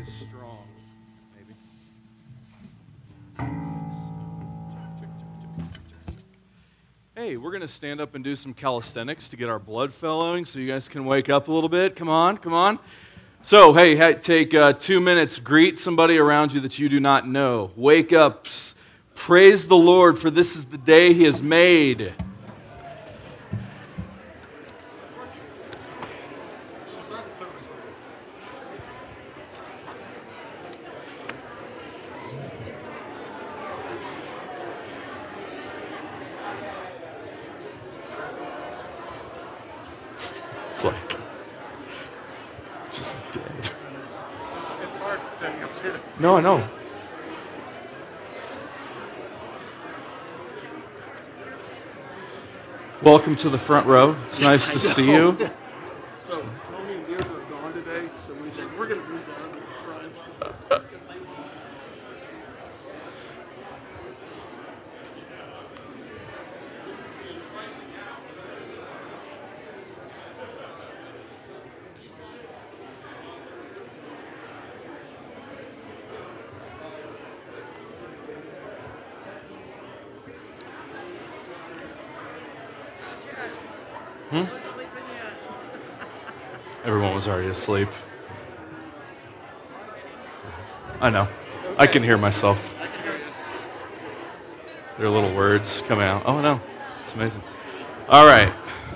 as strong. Maybe. Hey, we're going to stand up and do some calisthenics to get our blood flowing so you guys can wake up a little bit. Come on, come on. So, hey, take 2 minutes. Greet somebody around you that you do not know. Wake up. Praise the Lord, for this is the day He has made. It's like, just dead. It's hard setting up here. No, I know. Welcome to the front row. It's nice to see you. So, Tony and Deirdre are gone today, so we said we're going to move down to the front. Everyone was already asleep. I know. I can hear myself. There are little words coming out. Oh, no. It's amazing. All right.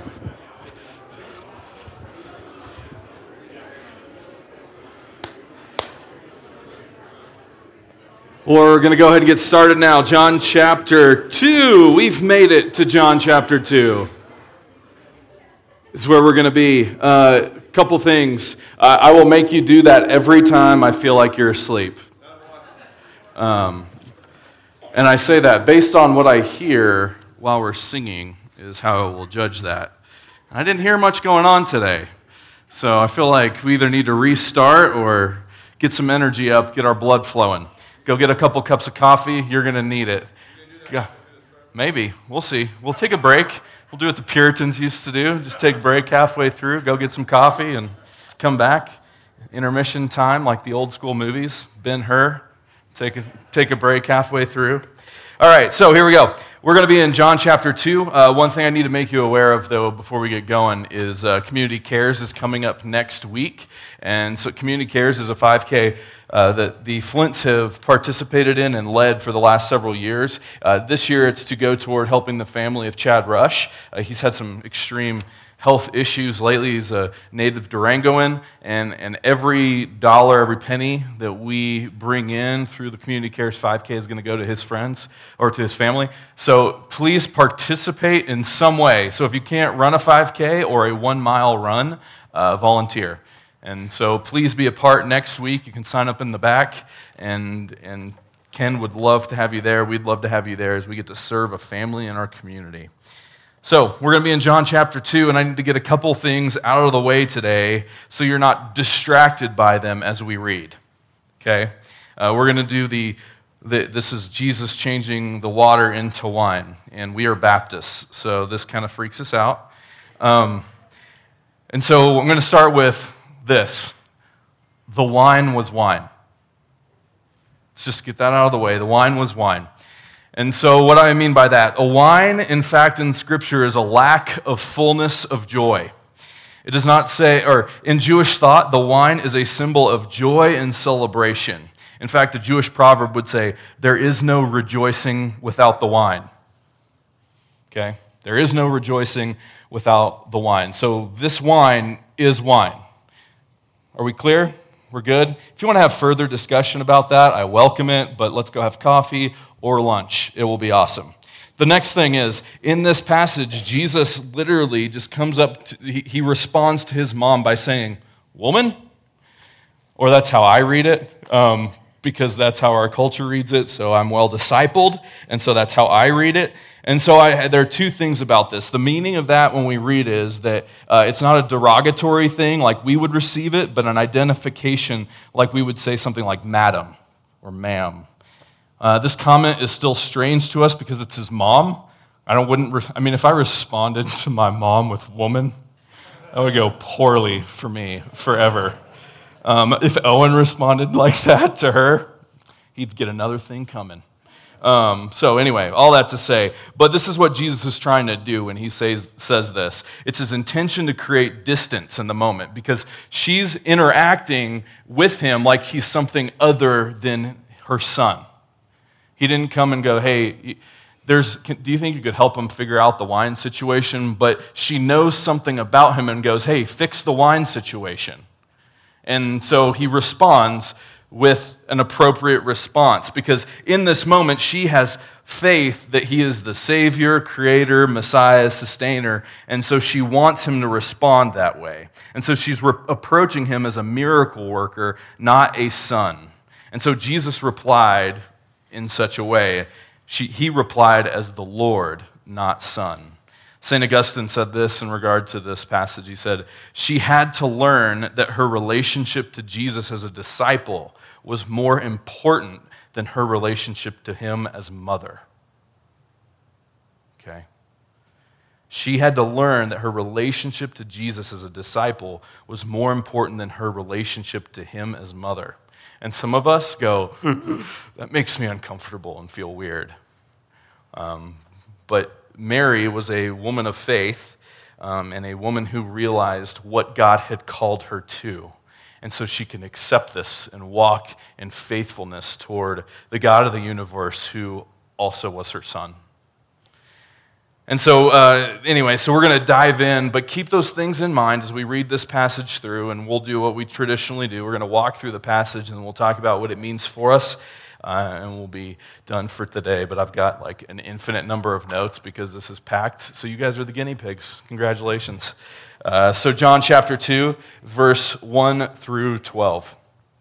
We're going to go ahead and get started now. John chapter 2. We've made it to John chapter 2. This is where we're going to be. Couple things. I will make you do that every time I feel like you're asleep. And I say that based on what I hear while we're singing is how I will judge that. I didn't hear much going on today. So I feel like we either need to restart or get some energy up, get our blood flowing. Go get a couple cups of coffee. You're going to need it. Maybe. We'll see. We'll take a break. We'll do what the Puritans used to do. Just take a break halfway through, go get some coffee, and come back. Intermission time, like the old school movies. Ben-Hur. Take a break halfway through. All right, so here we go. We're going to be in John chapter 2. One thing I need to make you aware of, though, before we get going, is Community Cares is coming up next week. And so Community Cares is a 5K that the Flints have participated in and led for the last several years. This year it's to go toward helping the family of Chad Rush. He's had some extreme health issues lately. He's a native Durangoan, and every dollar, every penny that we bring in through the Community Cares 5K is going to go to his friends or to his family. So please participate in some way. So if you can't run a 5K or a 1 mile run, volunteer. And so please be a part next week. You can sign up in the back, and Ken would love to have you there. We'd love to have you there as we get to serve a family in our community. So we're going to be in John chapter 2, and I need to get a couple things out of the way today so you're not distracted by them as we read. Okay? We're going to do this is Jesus changing the water into wine, and we are Baptists, so this kind of freaks us out. And so I'm going to start with this. The wine was wine. Let's just get that out of the way. The wine was wine. And so what do I mean by that? A wine, in fact, in Scripture is a lack of fullness of joy. It does not say, or in Jewish thought, the wine is a symbol of joy and celebration. In fact, a Jewish proverb would say, there is no rejoicing without the wine. Okay? There is no rejoicing without the wine. So this wine is wine. Are we clear? We're good? If you want to have further discussion about that, I welcome it, but let's go have coffee or lunch. It will be awesome. The next thing is, in this passage, Jesus literally just comes up, he responds to his mom by saying, woman? Or that's how I read it, because that's how our culture reads it, so I'm well discipled, and so that's how I read it. And so there are two things about this. The meaning of that when we read is that it's not a derogatory thing like we would receive it, but an identification like we would say something like madam or ma'am. This comment is still strange to us because it's his mom. If I responded to my mom with woman, that would go poorly for me forever. If Owen responded like that to her, he'd get another thing coming. So anyway, all that to say, but this is what Jesus is trying to do when he says this. It's his intention to create distance in the moment because she's interacting with him like he's something other than her son. He didn't come and go, hey, do you think you could help him figure out the wine situation? But she knows something about him and goes, hey, fix the wine situation. And so he responds with an appropriate response because in this moment she has faith that he is the Savior, Creator, Messiah, Sustainer, and so she wants him to respond that way. And so she's approaching him as a miracle worker, not a son. And so Jesus replied in such a way. He replied as the Lord, not son. St. Augustine said this in regard to this passage. He said, she had to learn that her relationship to Jesus as a disciple was more important than her relationship to him as mother. Okay? She had to learn that her relationship to Jesus as a disciple was more important than her relationship to him as mother. And some of us go, that makes me uncomfortable and feel weird. But Mary was a woman of faith and a woman who realized what God had called her to. And so she can accept this and walk in faithfulness toward the God of the universe who also was her son. And so anyway, so we're going to dive in, but keep those things in mind as we read this passage through, and we'll do what we traditionally do. We're going to walk through the passage, and we'll talk about what it means for us, and we'll be done for today. But I've got like an infinite number of notes because this is packed, so you guys are the guinea pigs. Congratulations. So John chapter 2, verse 1 through 12.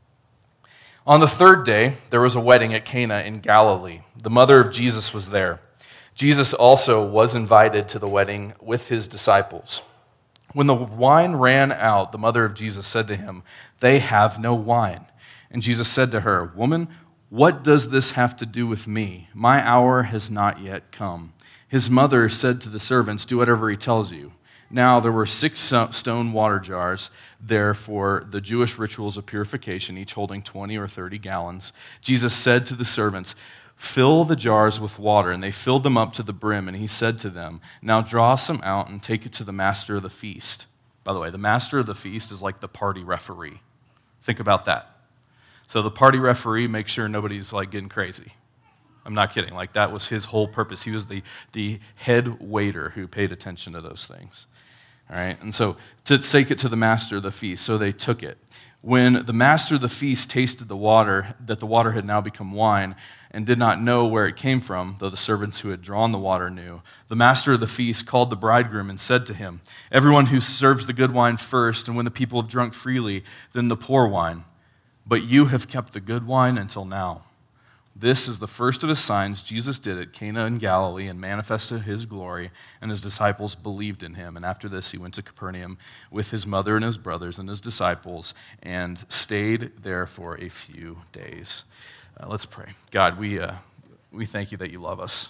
On the third day, there was a wedding at Cana in Galilee. The mother of Jesus was there. Jesus also was invited to the wedding with his disciples. When the wine ran out, the mother of Jesus said to him, "They have no wine." And Jesus said to her, "Woman, what does this have to do with me? My hour has not yet come." His mother said to the servants, "Do whatever he tells you." Now there were 6 stone water jars there for the Jewish rituals of purification, each holding 20 or 30 gallons. Jesus said to the servants, "Fill the jars with water," and they filled them up to the brim, and he said to them, "Now draw some out and take it to the master of the feast." By the way, the master of the feast is like the party referee. Think about that. So the party referee makes sure nobody's like getting crazy. I'm not kidding. Like that was his whole purpose. He was the head waiter who paid attention to those things. All right, and so to take it to the master of the feast, so they took it. When the master of the feast tasted the water, that the water had now become wine, and did not know where it came from, though the servants who had drawn the water knew, the master of the feast called the bridegroom and said to him, "Everyone who serves the good wine first, and when the people have drunk freely, then the poor wine. But you have kept the good wine until now." This is the first of his signs Jesus did at Cana in Galilee and manifested his glory, and his disciples believed in him. And after this, he went to Capernaum with his mother and his brothers and his disciples and stayed there for a few days. Let's pray. God, we thank you that you love us,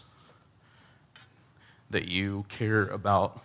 that you care about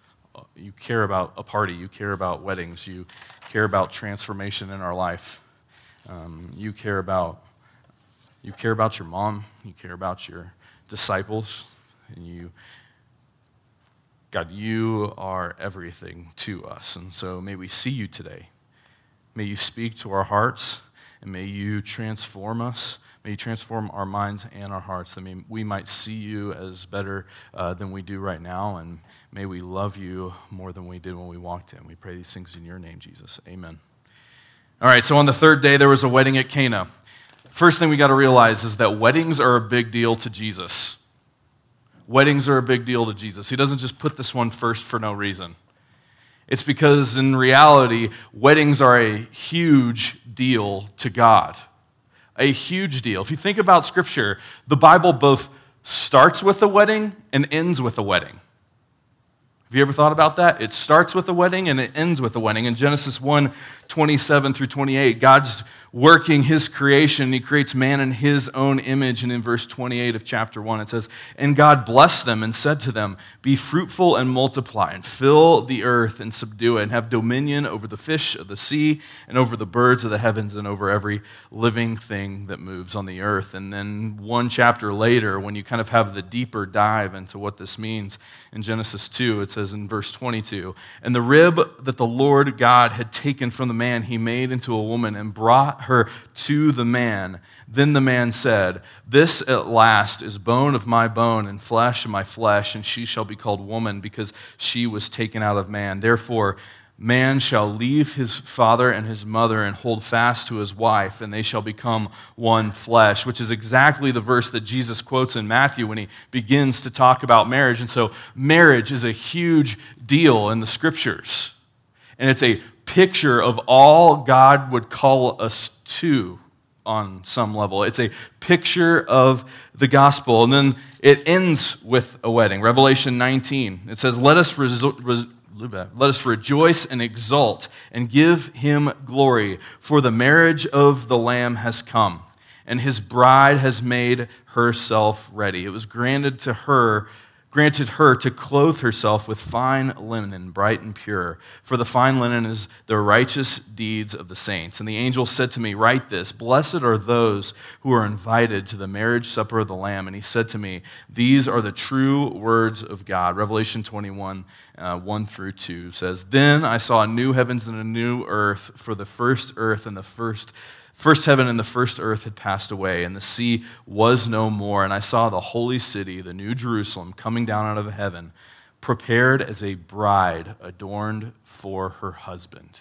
a party, you care about weddings, you care about transformation in our life. You care about your mom, you care about your disciples, and God, you are everything to us. And so may we see you today. May you speak to our hearts, and may you transform us. May you transform our minds and our hearts, that we might see you as better than we do right now, and may we love you more than we did when we walked in. We pray these things in your name, Jesus. Amen. All right, so on the third day, there was a wedding at Cana. First thing we got to realize is that weddings are a big deal to Jesus. Weddings are a big deal to Jesus. He doesn't just put this one first for no reason. It's because in reality, weddings are a huge deal to God. A huge deal. If you think about Scripture, the Bible both starts with a wedding and ends with a wedding. Have you ever thought about that? It starts with a wedding and it ends with a wedding. In Genesis 1:27 through 28, God's working his creation. He creates man in his own image. And in verse 28 of chapter 1, it says, "And God blessed them and said to them, 'Be fruitful and multiply, and fill the earth and subdue it, and have dominion over the fish of the sea, and over the birds of the heavens, and over every living thing that moves on the earth.'" And then one chapter later, when you kind of have the deeper dive into what this means, in Genesis 2, it says in verse 22, "And the rib that the Lord God had taken from the man, he made into a woman and brought her to the man. Then the man said, 'This at last is bone of my bone and flesh of my flesh, and she shall be called woman because she was taken out of man. Therefore, man shall leave his father and his mother and hold fast to his wife, and they shall become one flesh,'" which is exactly the verse that Jesus quotes in Matthew when he begins to talk about marriage. And so marriage is a huge deal in the scriptures. And it's a picture of all God would call us to on some level. It's a picture of the gospel. And then it ends with a wedding. Revelation 19, it says, let us rejoice and exult and give him glory, for the marriage of the Lamb has come, and his bride has made herself ready. It was granted her to clothe herself with fine linen, bright and pure. For the fine linen is the righteous deeds of the saints. And the angel said to me, "Write this, blessed are those who are invited to the marriage supper of the Lamb." And he said to me, "These are the true words of God." Revelation 21, 1 through 2 says, "Then I saw a new heavens and a new earth, for the first earth and the first heaven and the first earth had passed away, and the sea was no more. And I saw the holy city, the new Jerusalem, coming down out of heaven, prepared as a bride adorned for her husband."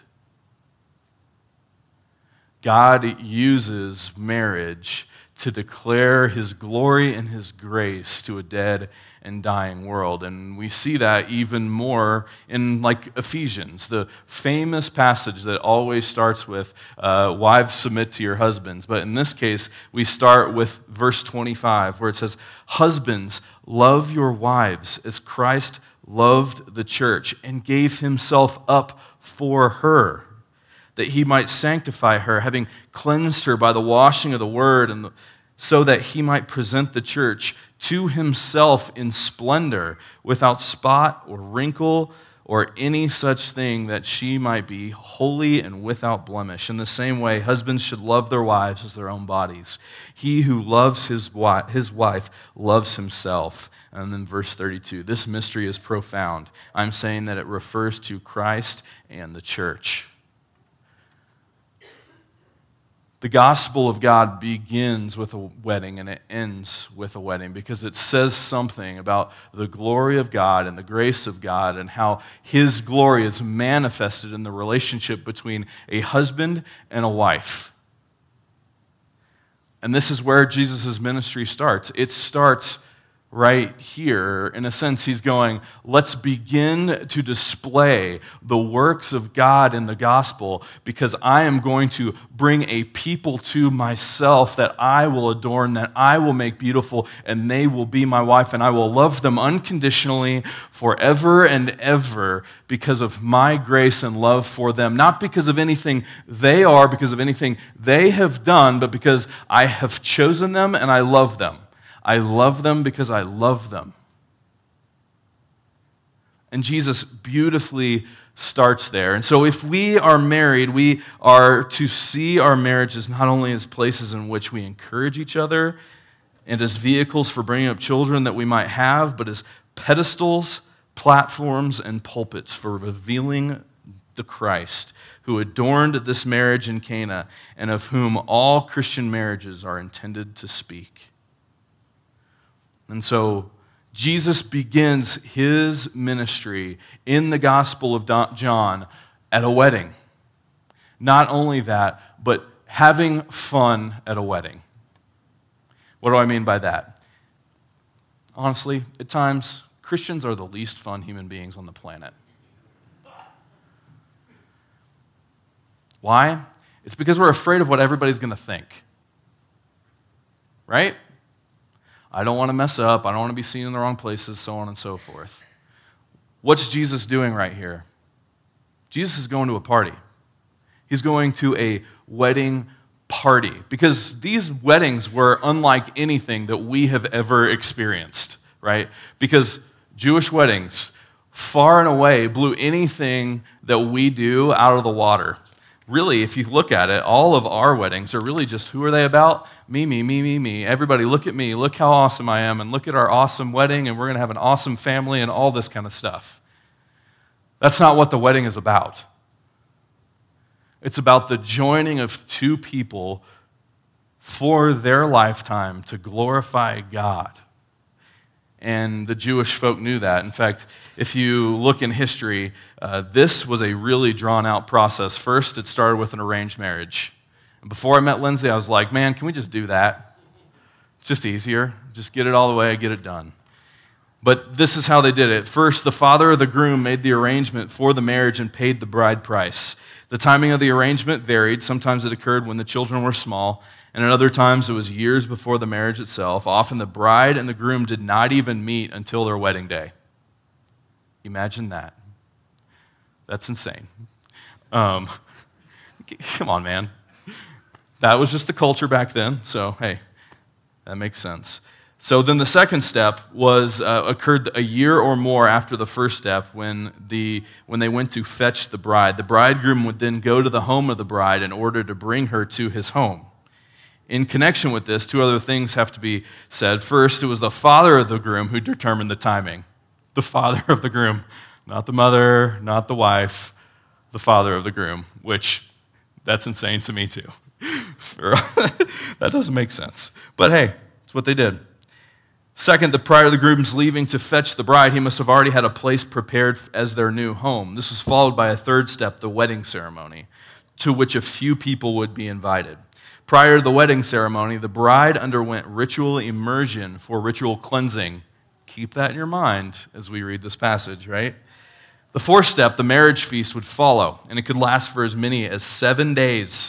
God uses marriage to declare his glory and his grace to a dead and dying world. And we see that even more in like Ephesians, the famous passage that always starts with wives submit to your husbands. But in this case, we start with verse 25 where it says, "Husbands, love your wives as Christ loved the church and gave himself up for her, that he might sanctify her, having cleansed her by the washing of the word, and so that he might present the church to himself in splendor, without spot or wrinkle or any such thing, that she might be holy and without blemish. In the same way, husbands should love their wives as their own bodies. He who loves his wife loves himself." And then verse 32, "This mystery is profound. I'm saying that it refers to Christ and the church." The gospel of God begins with a wedding and it ends with a wedding because it says something about the glory of God and the grace of God and how his glory is manifested in the relationship between a husband and a wife. And this is where Jesus' ministry starts. It starts right here. In a sense, he's going, let's begin to display the works of God in the gospel, because I am going to bring a people to myself that I will adorn, that I will make beautiful, and they will be my wife, and I will love them unconditionally forever and ever because of my grace and love for them. Not because of anything they are, because of anything they have done, but because I have chosen them and I love them. I love them because I love them. And Jesus beautifully starts there. And so if we are married, we are to see our marriages not only as places in which we encourage each other and as vehicles for bringing up children that we might have, but as pedestals, platforms, and pulpits for revealing the Christ who adorned this marriage in Cana and of whom all Christian marriages are intended to speak. And so Jesus begins his ministry in the Gospel of John at a wedding. Not only that, but having fun at a wedding. What do I mean by that? Honestly, at times, Christians are the least fun human beings on the planet. Why? It's because we're afraid of what everybody's going to think. Right? I don't want to mess up. I don't want to be seen in the wrong places, so on and so forth. What's Jesus doing right here? Jesus is going to a party. He's going to a wedding party, because these weddings were unlike anything that we have ever experienced, right? Because Jewish weddings far and away blew anything that we do out of the water. Really, if you look at it, all of our weddings are really just, who are they about? Me, me, me, me, me. Everybody, look at me. Look how awesome I am, and look at our awesome wedding, and we're going to have an awesome family and all this kind of stuff. That's not what the wedding is about. It's about the joining of two people for their lifetime to glorify God. And the Jewish folk knew that. In fact, if you look in history, this was a really drawn-out process. First, it started with an arranged marriage. And before I met Lindsay, I was like, man, can we just do that? It's just easier. Just get it all the way, get it done. But this is how they did it. First, the father of the groom made the arrangement for the marriage and paid the bride price. The timing of the arrangement varied. Sometimes it occurred when the children were small, and at other times it was years before the marriage itself. Often the bride and the groom did not even meet until their wedding day. Imagine that. That's insane. Come on, man. That was just the culture back then, so hey, that makes sense. So then the second step was occurred a year or more after the first step when they went to fetch the bride. The bridegroom would then go to the home of the bride in order to bring her to his home. In connection with this, two other things have to be said. First, it was the father of the groom who determined the timing. The father of the groom, not the mother, not the wife, the father of the groom, which that's insane to me too. That doesn't make sense. But hey, it's what they did. Second, prior to the groom's leaving to fetch the bride, he must have already had a place prepared as their new home. This was followed by a third step, the wedding ceremony, to which a few people would be invited. Prior to the wedding ceremony, the bride underwent ritual immersion for ritual cleansing. Keep that in your mind as we read this passage, right? The fourth step, the marriage feast, would follow, and it could last for as many as 7 days.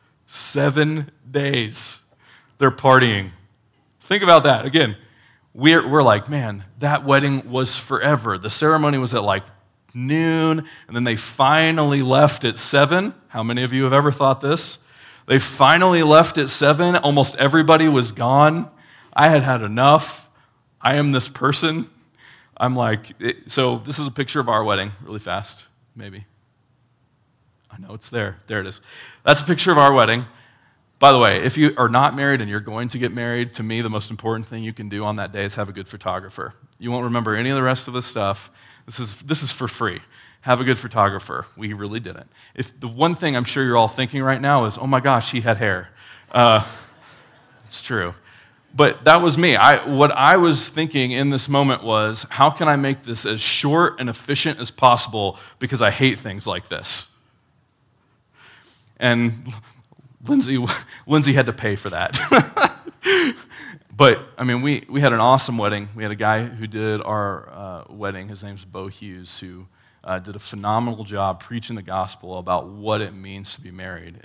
7 days. They're partying. Think about that. Again, we're like, man, that wedding was forever. The ceremony was at like noon, and then they finally left at 7. How many of you have ever thought this? They finally left at 7. Almost everybody was gone. I had had enough. I am this person. I'm like, so this is a picture of our wedding, really fast, maybe. I know it's there. There it is. That's a picture of our wedding. By the way, if you are not married and you're going to get married, to me, the most important thing you can do on that day is have a good photographer. You won't remember any of the rest of the stuff. This is for free. Have a good photographer. We really didn't. If the one thing I'm sure you're all thinking right now is, oh my gosh, he had hair. It's true. But that was me. What I was thinking in this moment was, how can I make this as short and efficient as possible because I hate things like this? And Lindsay had to pay for that. But, I mean, we had an awesome wedding. We had a guy who did our wedding. His name's Bo Hughes, who did a phenomenal job preaching the gospel about what it means to be married.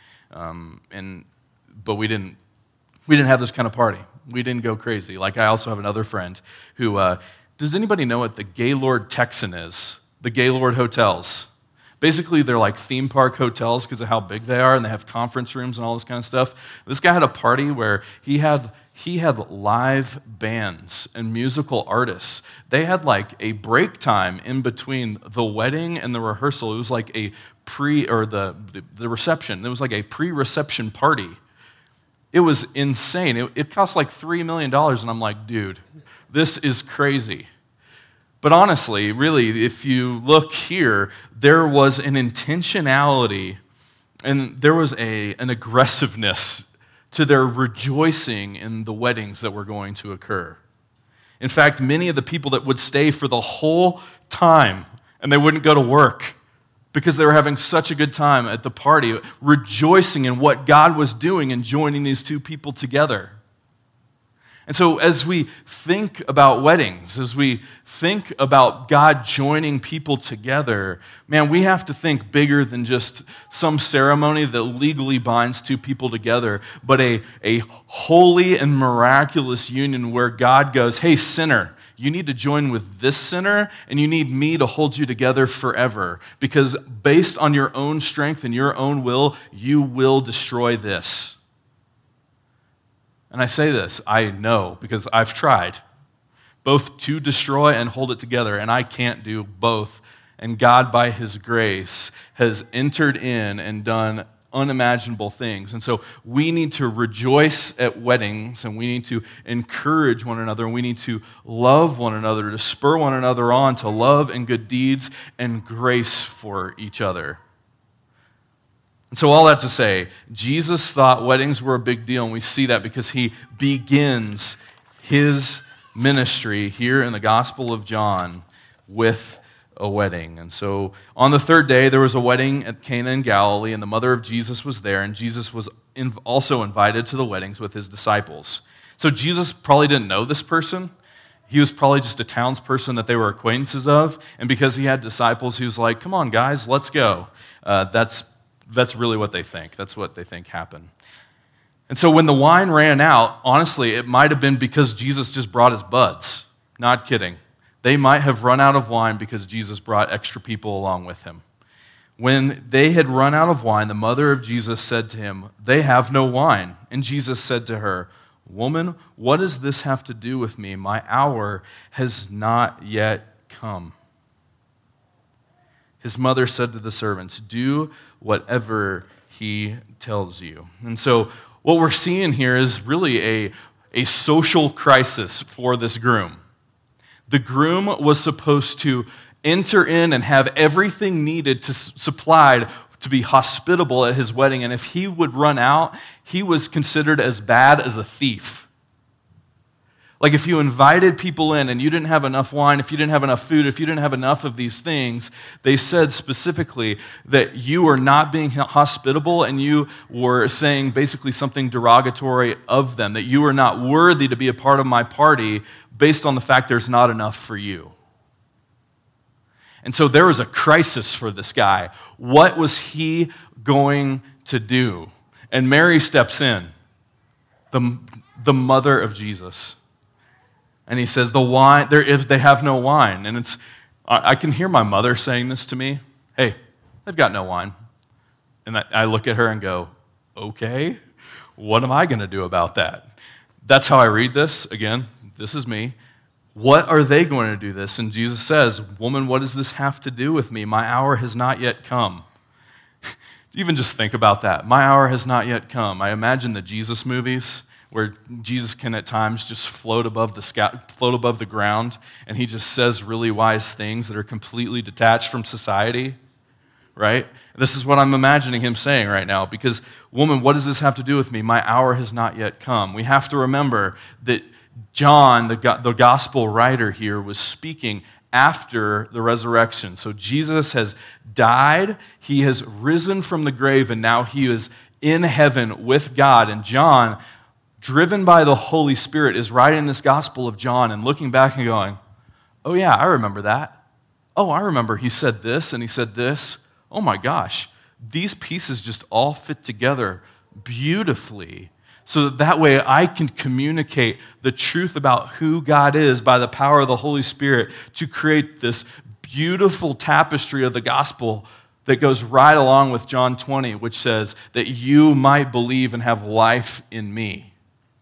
But we didn't have this kind of party. We didn't go crazy. Like, I also have another friend who, does anybody know what the Gaylord Texan is? The Gaylord hotels. Basically, they're like theme park hotels because of how big they are, and they have conference rooms and all this kind of stuff. This guy had a party where he had live bands and musical artists. They had like a break time in between the wedding and the rehearsal. It was like a the reception. It was like a pre-reception party. It was insane. It cost like $3 million, and I'm like, dude, this is crazy. But honestly, really, if you look here, there was an intentionality and there was an aggressiveness to their rejoicing in the weddings that were going to occur. In fact, many of the people that would stay for the whole time and they wouldn't go to work because they were having such a good time at the party, rejoicing in what God was doing and joining these two people together. And so as we think about weddings, as we think about God joining people together, man, we have to think bigger than just some ceremony that legally binds two people together, but a holy and miraculous union where God goes, hey, sinner, you need to join with this sinner, and you need me to hold you together forever. Because based on your own strength and your own will, you will destroy this. And I say this, I know, because I've tried both to destroy and hold it together, and I can't do both. And God, by His grace, has entered in and done unimaginable things. And so we need to rejoice at weddings, and we need to encourage one another, and we need to love one another, to spur one another on to love and good deeds and grace for each other. And so all that to say, Jesus thought weddings were a big deal, and we see that because He begins His ministry here in the Gospel of John with a wedding. And so on the third day, there was a wedding at Cana in Galilee, and the mother of Jesus was there, and Jesus was also invited to the weddings with His disciples. So Jesus probably didn't know this person. He was probably just a townsperson that they were acquaintances of, and because he had disciples, he was like, come on, guys, let's go. That's really what they think. That's what they think happened. And so when the wine ran out, honestly, it might have been because Jesus just brought his buds. Not kidding. They might have run out of wine because Jesus brought extra people along with Him. When they had run out of wine, the mother of Jesus said to Him, "They have no wine." And Jesus said to her, "Woman, what does this have to do with me? My hour has not yet come." His mother said to the servants, "Do whatever he tells you." And so what we're seeing here is really a social crisis for this groom. The groom was supposed to enter in and have everything needed to supplied to be hospitable at his wedding, and if he would run out, he was considered as bad as a thief. Like if you invited people in and you didn't have enough wine, if you didn't have enough food, if you didn't have enough of these things, they said specifically that you were not being hospitable and you were saying basically something derogatory of them, that you were not worthy to be a part of my party based on the fact there's not enough for you. And so there was a crisis for this guy. What was he going to do? And Mary steps in, the mother of Jesus. And he says, they have no wine. And I can hear my mother saying this to me. Hey, they've got no wine. And I look at her and go, okay, what am I going to do about that? That's how I read this. Again, this is me. What are they going to do this? And Jesus says, woman, what does this have to do with me? My hour has not yet come. Even just think about that. My hour has not yet come. I imagine the Jesus movies where Jesus can at times just float above the ground, and he just says really wise things that are completely detached from society, right? This is what I'm imagining him saying right now, because, woman, what does this have to do with me? My hour has not yet come. We have to remember that John, the gospel writer here, was speaking after the resurrection. So Jesus has died, he has risen from the grave, and now he is in heaven with God. And John, driven by the Holy Spirit, is writing this Gospel of John and looking back and going, oh yeah, I remember that. Oh, I remember he said this and he said this. Oh my gosh, these pieces just all fit together beautifully, so that way I can communicate the truth about who God is by the power of the Holy Spirit to create this beautiful tapestry of the gospel that goes right along with John 20, which says that you might believe and have life in me.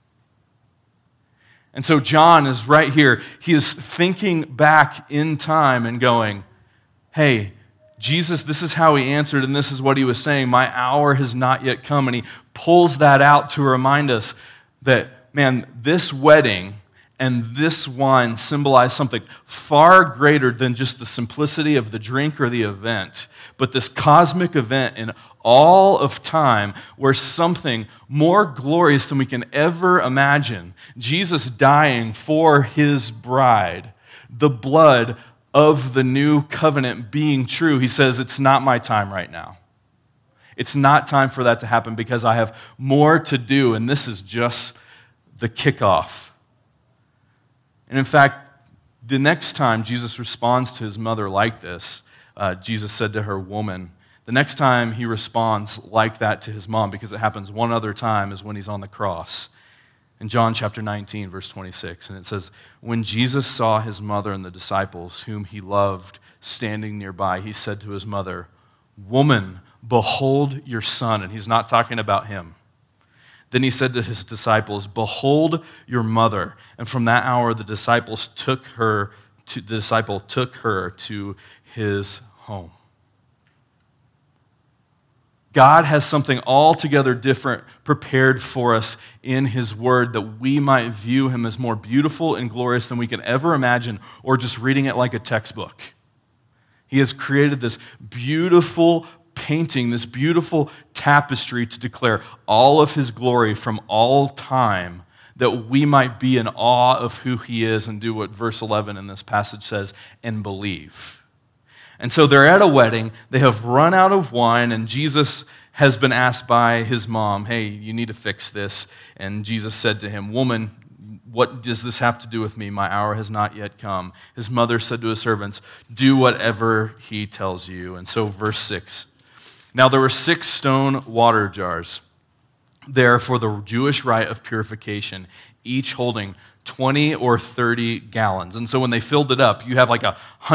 And so John is right here. He is thinking back in time and going, hey, Jesus, this is how he answered, and this is what he was saying. My hour has not yet come. And he pulls that out to remind us that, man, this wedding and this wine symbolize something far greater than just the simplicity of the drink or the event, but this cosmic event in all of time where something more glorious than we can ever imagine, Jesus dying for his bride, the blood of the new covenant being true. He says, it's not my time right now. It's not time for that to happen because I have more to do, and this is just the kickoff. And in fact, the next time Jesus responds to his mother like this, Jesus said to her, woman. The next time he responds like that to his mom, because it happens one other time, is when he's on the cross. in John chapter 19, verse 26. And it says, when Jesus saw his mother and the disciples whom he loved standing nearby, he said to his mother, "Woman, behold your son." And he's not talking about him. Then he said to his disciples, "Behold your mother." And from that hour the disciple took her to his home. God has something altogether different prepared for us in his word, that we might view him as more beautiful and glorious than we can ever imagine, or just reading it like a textbook. He has created this beautiful painting, this beautiful tapestry to declare all of his glory from all time, that we might be in awe of who he is and do what verse 11 in this passage says, and believe. And so they're at a wedding, they have run out of wine, and Jesus has been asked by his mom, "Hey, you need to fix this." And Jesus said to him, "Woman, what does this have to do with me? My hour has not yet come." His mother said to his servants, "Do whatever he tells you." And so verse 6. Now there were 6 stone water jars there for the Jewish rite of purification, each holding 20 or 30 gallons. And so when they filled it up, you have like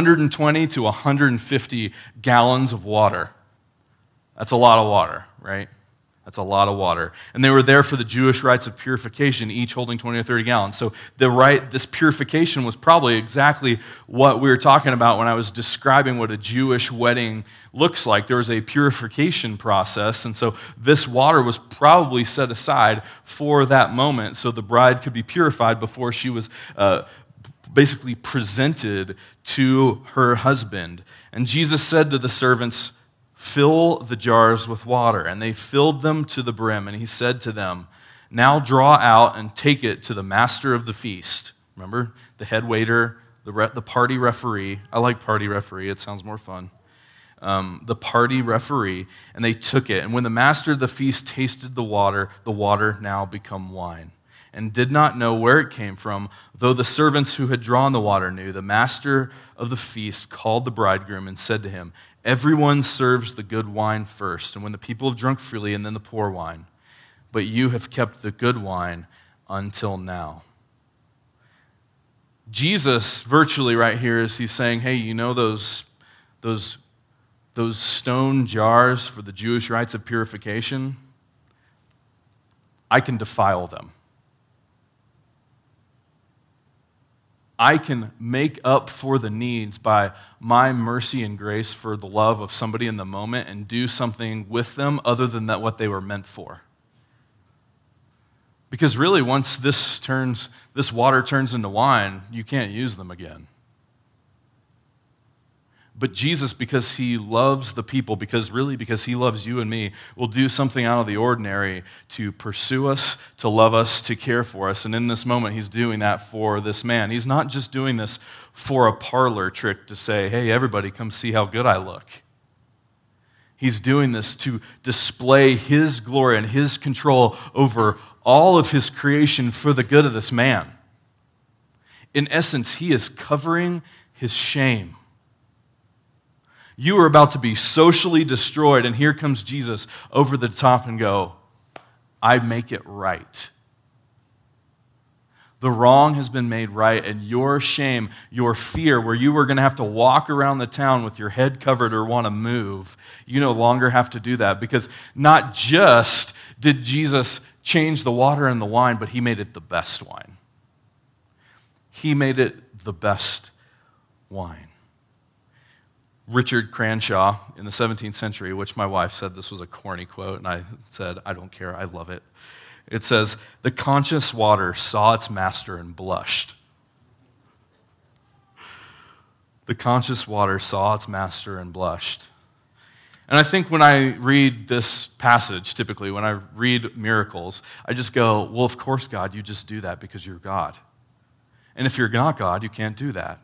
120 to 150 gallons of water. That's a lot of water, right? That's a lot of water. And they were there for the Jewish rites of purification, each holding 20 or 30 gallons. So this purification was probably exactly what we were talking about when I was describing what a Jewish wedding looks like. There was a purification process, and so this water was probably set aside for that moment so the bride could be purified before she was basically presented to her husband. And Jesus said to the servants, "Fill the jars with water." And they filled them to the brim. And he said to them, "Now draw out and take it to the master of the feast." Remember, the head waiter, the party referee. I like party referee. It sounds more fun. The party referee. And they took it. And when the master of the feast tasted the water now become wine, and did not know where it came from, though the servants who had drawn the water knew. The master of the feast called the bridegroom and said to him, "Everyone serves the good wine first, and when the people have drunk freely, and then the poor wine. But you have kept the good wine until now." Jesus, virtually right here, is he's saying, hey, you know those stone jars for the Jewish rites of purification? I can defile them. I can make up for the needs by my mercy and grace for the love of somebody in the moment and do something with them other than that what they were meant for. Because really, once this water turns into wine, you can't use them again. But Jesus, because he loves the people, because he loves you and me, will do something out of the ordinary to pursue us, to love us, to care for us. And in this moment, he's doing that for this man. He's not just doing this for a parlor trick to say, hey, everybody, come see how good I look. He's doing this to display his glory and his control over all of his creation for the good of this man. In essence, he is covering his shame. You are about to be socially destroyed, and here comes Jesus over the top and go, I make it right. The wrong has been made right, and your shame, your fear, where you were going to have to walk around the town with your head covered or want to move, you no longer have to do that, because not just did Jesus change the water and the wine, but he made it the best wine. He made it the best wine. Richard Cranshaw in the 17th century, which my wife said this was a corny quote, and I said, I don't care, I love it. It says, "The conscious water saw its master and blushed." The conscious water saw its master and blushed. And I think when I read this passage, typically, when I read miracles, I just go, well, of course, God, you just do that because you're God. And if you're not God, you can't do that.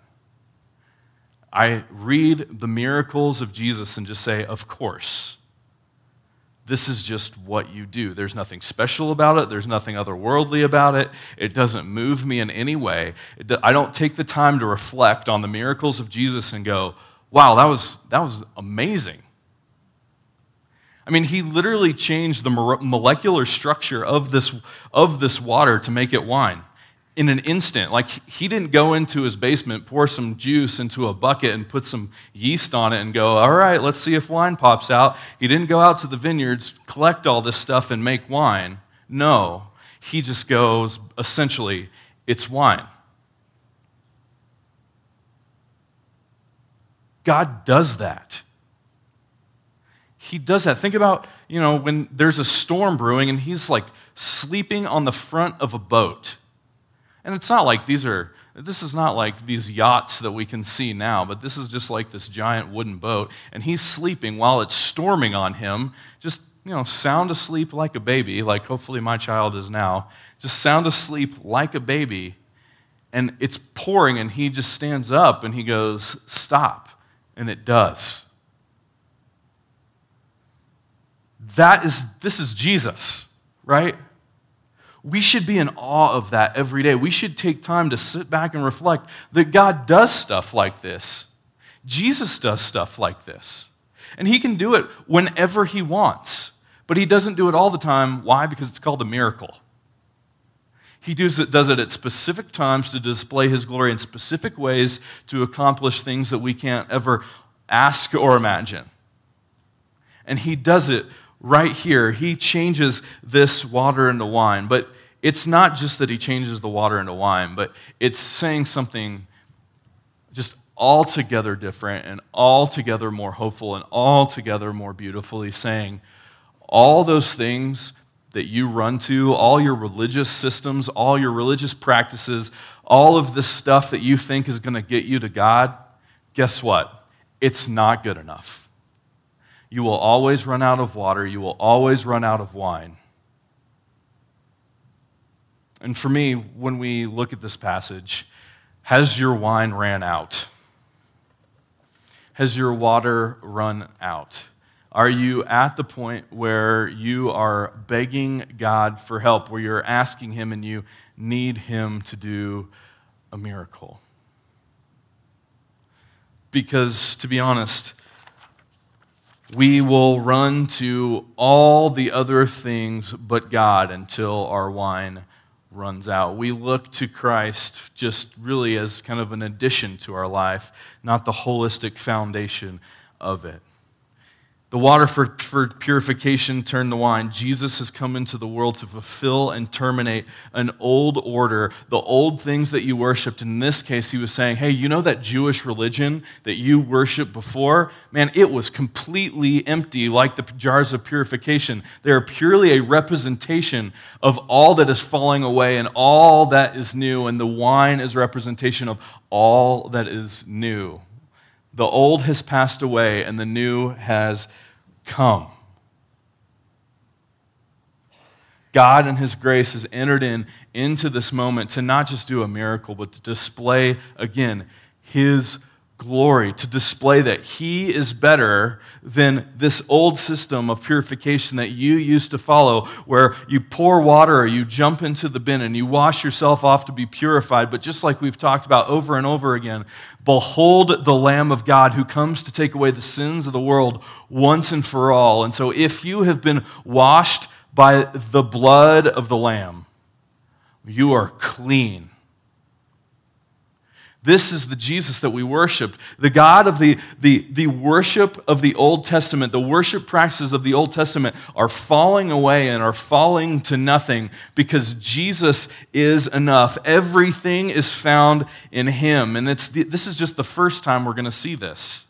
I read the miracles of Jesus and just say, of course. This is just what you do. There's nothing special about it. There's nothing otherworldly about it. It doesn't move me in any way. I don't take the time to reflect on the miracles of Jesus and go, wow, that was amazing. I mean, he literally changed the molecular structure of this water to make it wine in an instant. Like, he didn't go into his basement, pour some juice into a bucket and put some yeast on it and go, all right, let's see if wine pops out. He didn't go out to the vineyards, collect all this stuff and make wine. No, he just goes, essentially, it's wine. God does that. He does that. Think about, when there's a storm brewing and he's like sleeping on the front of a boat. And it's not like this is not like these yachts that we can see now, but this is just like this giant wooden boat. And he's sleeping while it's storming on him, just, sound asleep like a baby, like hopefully my child is now, just sound asleep like a baby. And it's pouring and he just stands up and he goes, stop. And it does. This is Jesus, right? We should be in awe of that every day. We should take time to sit back and reflect that God does stuff like this. Jesus does stuff like this. And he can do it whenever he wants. But he doesn't do it all the time. Why? Because it's called a miracle. He does it at specific times to display his glory in specific ways to accomplish things that we can't ever ask or imagine. And he does it right here. He changes this water into wine. But it's not just that he changes the water into wine, but it's saying something just altogether different and altogether more hopeful and altogether more beautiful. He's saying all those things that you run to, all your religious systems, all your religious practices, all of this stuff that you think is going to get you to God, guess what? It's not good enough. You will always run out of water. You will always run out of wine. And for me, when we look at this passage, has your wine ran out? Has your water run out? Are you at the point where you are begging God for help, where you're asking him and you need him to do a miracle? Because, to be honest, we will run to all the other things but God until our wine runs out. We look to Christ just really as kind of an addition to our life, not the holistic foundation of it. The water for purification turned to wine. Jesus has come into the world to fulfill and terminate an old order, the old things that you worshipped. In this case, he was saying, hey, you know that Jewish religion that you worshiped before? Man, it was completely empty, like the jars of purification. They are purely a representation of all that is falling away and all that is new, and the wine is a representation of all that is new. The old has passed away and the new has come. God in his grace has entered into this moment to not just do a miracle, but to display, again, his glory, to display that he is better than this old system of purification that you used to follow, where you pour water or you jump into the bin and you wash yourself off to be purified. But just like we've talked about over and over again, behold the Lamb of God who comes to take away the sins of the world once and for all. And so if you have been washed by the blood of the Lamb, you are clean. This is the Jesus that we worship. The God of the worship of the Old Testament, the worship practices of the Old Testament are falling away and are falling to nothing because Jesus is enough. Everything is found in him. And this is just the first time we're going to see this.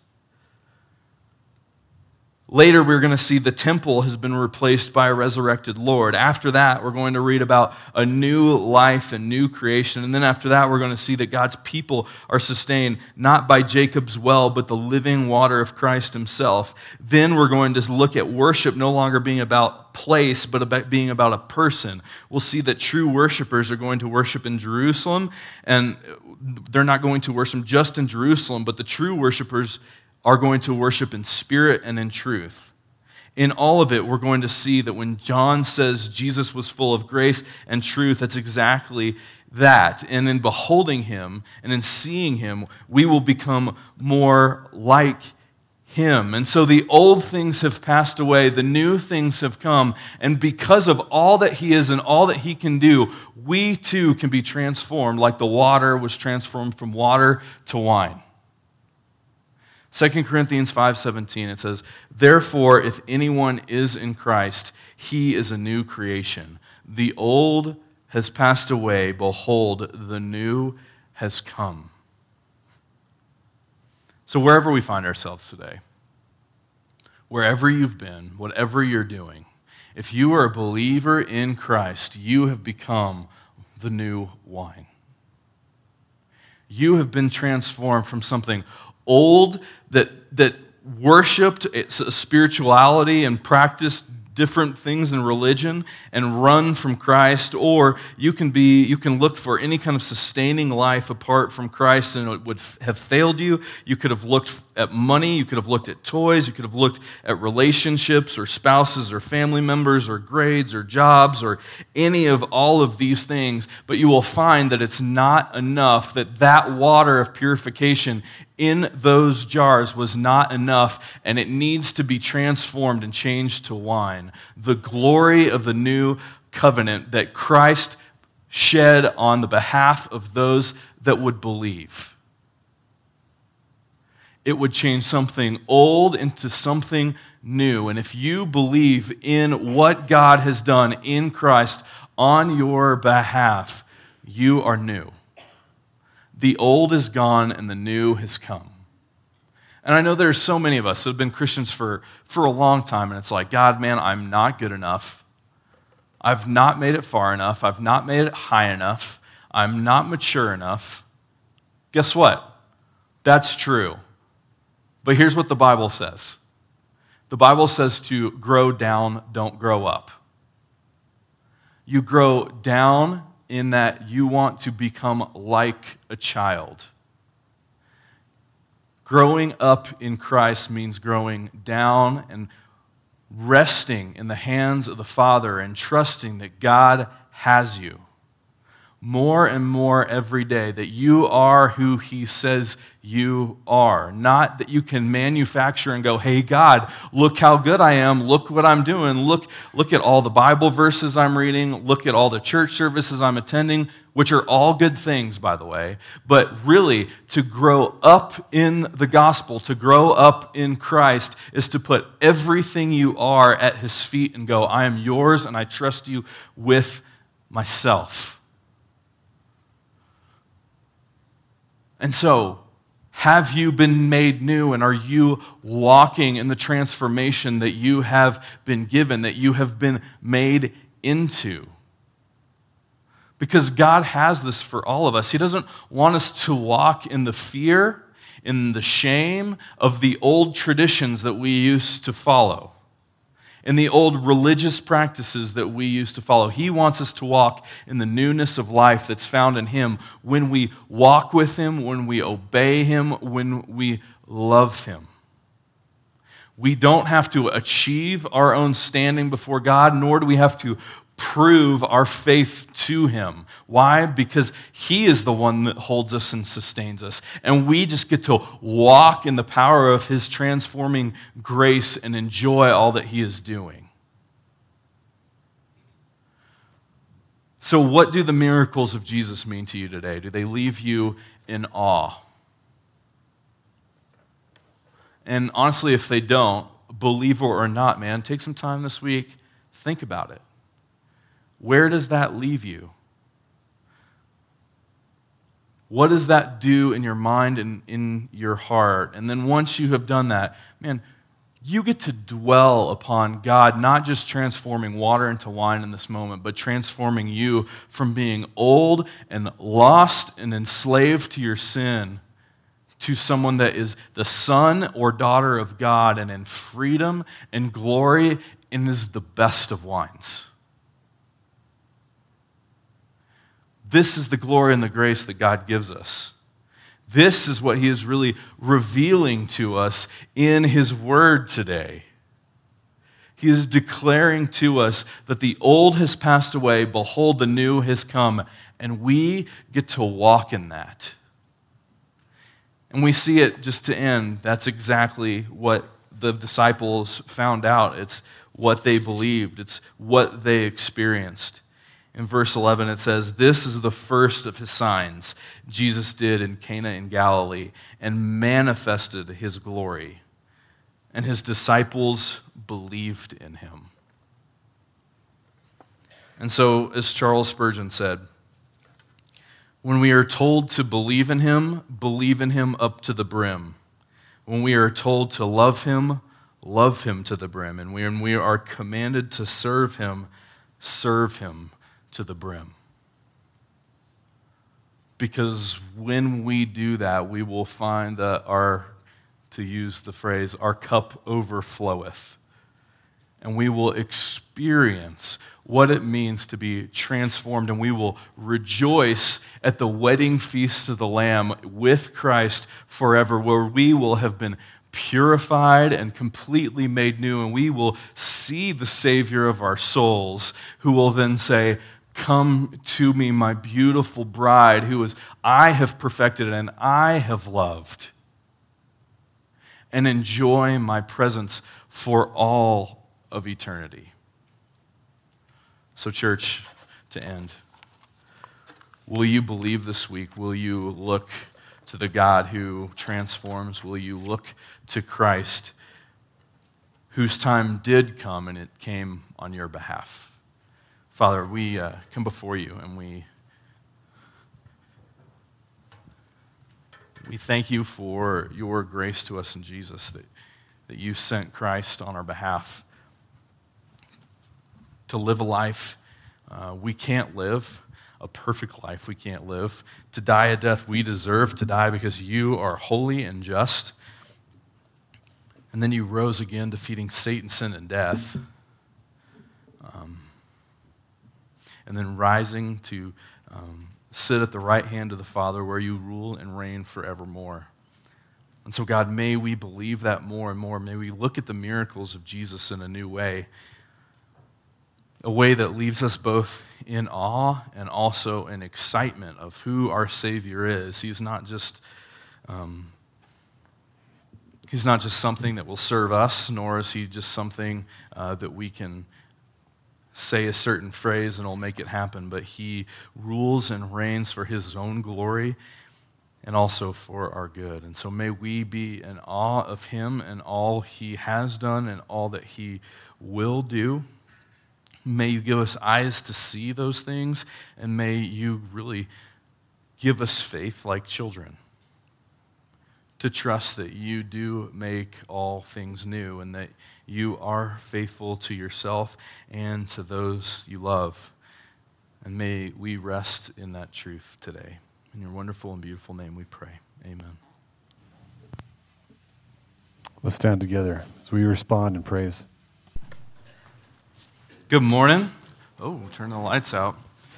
Later, we're going to see the temple has been replaced by a resurrected Lord. After that, we're going to read about a new life and new creation. And then after that, we're going to see that God's people are sustained not by Jacob's well, but the living water of Christ himself. Then we're going to look at worship no longer being about place, but about being about a person. We'll see that true worshipers are going to worship in Jerusalem, and they're not going to worship just in Jerusalem, but the true worshipers are going to worship in spirit and in truth. In all of it, we're going to see that when John says Jesus was full of grace and truth, that's exactly that. And in beholding him and in seeing him, we will become more like Him. And so the old things have passed away, the new things have come, and because of all that He is and all that He can do, we too can be transformed like the water was transformed from water to wine. 2 Corinthians 5:17, it says, "Therefore, if anyone is in Christ, he is a new creation. The old has passed away, behold, the new has come." So wherever we find ourselves today, wherever you've been, whatever you're doing, if you are a believer in Christ, you have become the new wine. You have been transformed from something old that worshipped spirituality and practiced different things in religion and run from Christ, or you can look for any kind of sustaining life apart from Christ and it would have failed you. You could have looked at money, you could have looked at toys, you could have looked at relationships or spouses or family members or grades or jobs or any of all of these things, but you will find that it's not enough, that water of purification in those jars was not enough, and it needs to be transformed and changed to wine. The glory of the new covenant that Christ shed on the behalf of those that would believe. It would change something old into something new. And if you believe in what God has done in Christ on your behalf, you are new. The old is gone and the new has come. And I know there's so many of us that have been Christians for a long time, and it's like, God, man, I'm not good enough. I've not made it far enough. I've not made it high enough. I'm not mature enough. Guess what? That's true. But here's what the Bible says. The Bible says to grow down, don't grow up. You grow down in that you want to become like a child. Growing up in Christ means growing down and resting in the hands of the Father and trusting that God has you more and more every day, that you are who He says you are. Not that you can manufacture and go, hey, God, look how good I am. Look what I'm doing. Look at all the Bible verses I'm reading. Look at all the church services I'm attending, which are all good things, by the way. But really, to grow up in the gospel, to grow up in Christ, is to put everything you are at His feet and go, I am yours and I trust you with myself. And so, have you been made new, and are you walking in the transformation that you have been given, that you have been made into? Because God has this for all of us. He doesn't want us to walk in the fear, in the shame of the old traditions that we used to follow, in the old religious practices that we used to follow. He wants us to walk in the newness of life that's found in Him when we walk with Him, when we obey Him, when we love Him. We don't have to achieve our own standing before God, nor do we have to prove our faith to Him. Why? Because He is the one that holds us and sustains us. And we just get to walk in the power of His transforming grace and enjoy all that He is doing. So what do the miracles of Jesus mean to you today? Do they leave you in awe? And honestly, if they don't, believer or not, man, take some time this week, think about it. Where does that leave you? What does that do in your mind and in your heart? And then once you have done that, man, you get to dwell upon God, not just transforming water into wine in this moment, but transforming you from being old and lost and enslaved to your sin to someone that is the son or daughter of God and in freedom and glory and is the best of wines. This is the glory and the grace that God gives us. This is what He is really revealing to us in His Word today. He is declaring to us that the old has passed away, behold, the new has come, and we get to walk in that. And we see it just to end. That's exactly what the disciples found out. It's what they believed. It's what they experienced. In verse 11 it says, "This is the first of his signs Jesus did in Cana in Galilee and manifested his glory. And his disciples believed in him." And so, as Charles Spurgeon said, when we are told to believe in him up to the brim. When we are told to love him to the brim. And when we are commanded to serve him to the brim. Because when we do that, we will find that to use the phrase, our cup overfloweth. And we will experience what it means to be transformed, and we will rejoice at the wedding feast of the Lamb with Christ forever, where we will have been purified and completely made new, and we will see the Savior of our souls, who will then say, "Come to me, my beautiful bride, I have perfected and I have loved, and enjoy my presence for all of eternity." So, church, to end, will you believe this week? Will you look to the God who transforms? Will you look to Christ, whose time did come, and it came on your behalf? Father, we come before you, and we thank you for your grace to us in Jesus, that you sent Christ on our behalf to live a life we can't live, a perfect life we can't live, to die a death we deserve to die because you are holy and just. And then you rose again, defeating Satan, sin, and death. And then rising to sit at the right hand of the Father, where you rule and reign forevermore. And so, God, may we believe that more and more. May we look at the miracles of Jesus in a new way, a way that leaves us both in awe and also in excitement of who our Savior is. He's not just something that will serve us, nor is he just something that we can say a certain phrase and it'll make it happen, but he rules and reigns for his own glory and also for our good. And so may we be in awe of him and all he has done and all that he will do. May you give us eyes to see those things, and may you really give us faith like children, to trust that you do make all things new and that you are faithful to yourself and to those you love. And may we rest in that truth today. In your wonderful and beautiful name we pray. Amen. Let's stand together as we respond in praise. Good morning. Oh, turn the lights out.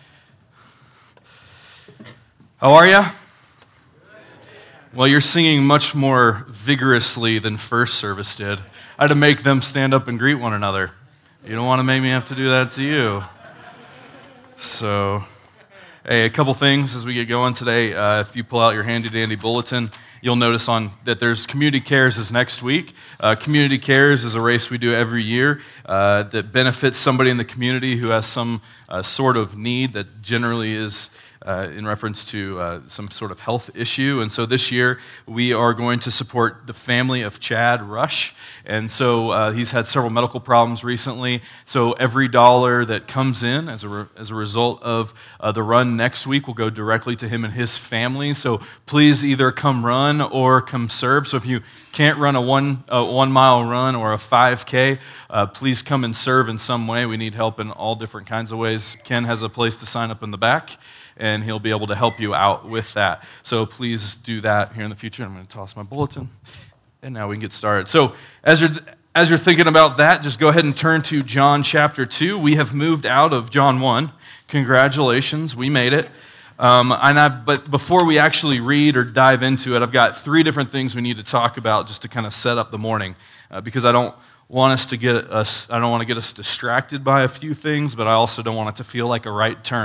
How are you? Well, you're singing much more vigorously than first service did. I had to make them stand up and greet one another. You don't want to make me have to do that to you. So, hey, a couple things as we get going today. If you pull out your handy-dandy bulletin, you'll notice that there's Community Cares is next week. Community Cares is a race we do every year that benefits somebody in the community who has some sort of need that generally is in reference to some sort of health issue. And so this year, we are going to support the family of Chad Rush. And so he's had several medical problems recently. So every dollar that comes in as a result of the run next week will go directly to him and his family. So please either come run or come serve. So if you can't run a 1 mile run or a 5K, please come and serve in some way. We need help in all different kinds of ways. Ken has a place to sign up in the back, and he'll be able to help you out with that. So please do that here in the future. I'm going to toss my bulletin, and now we can get started. So as you're thinking about that, just go ahead and turn to John chapter 2. We have moved out of John 1. Congratulations, we made it. But before we actually read or dive into it, I've got 3 different things we need to talk about just to kind of set up the morning, because I don't want to get us distracted by a few things, but I also don't want it to feel like a right turn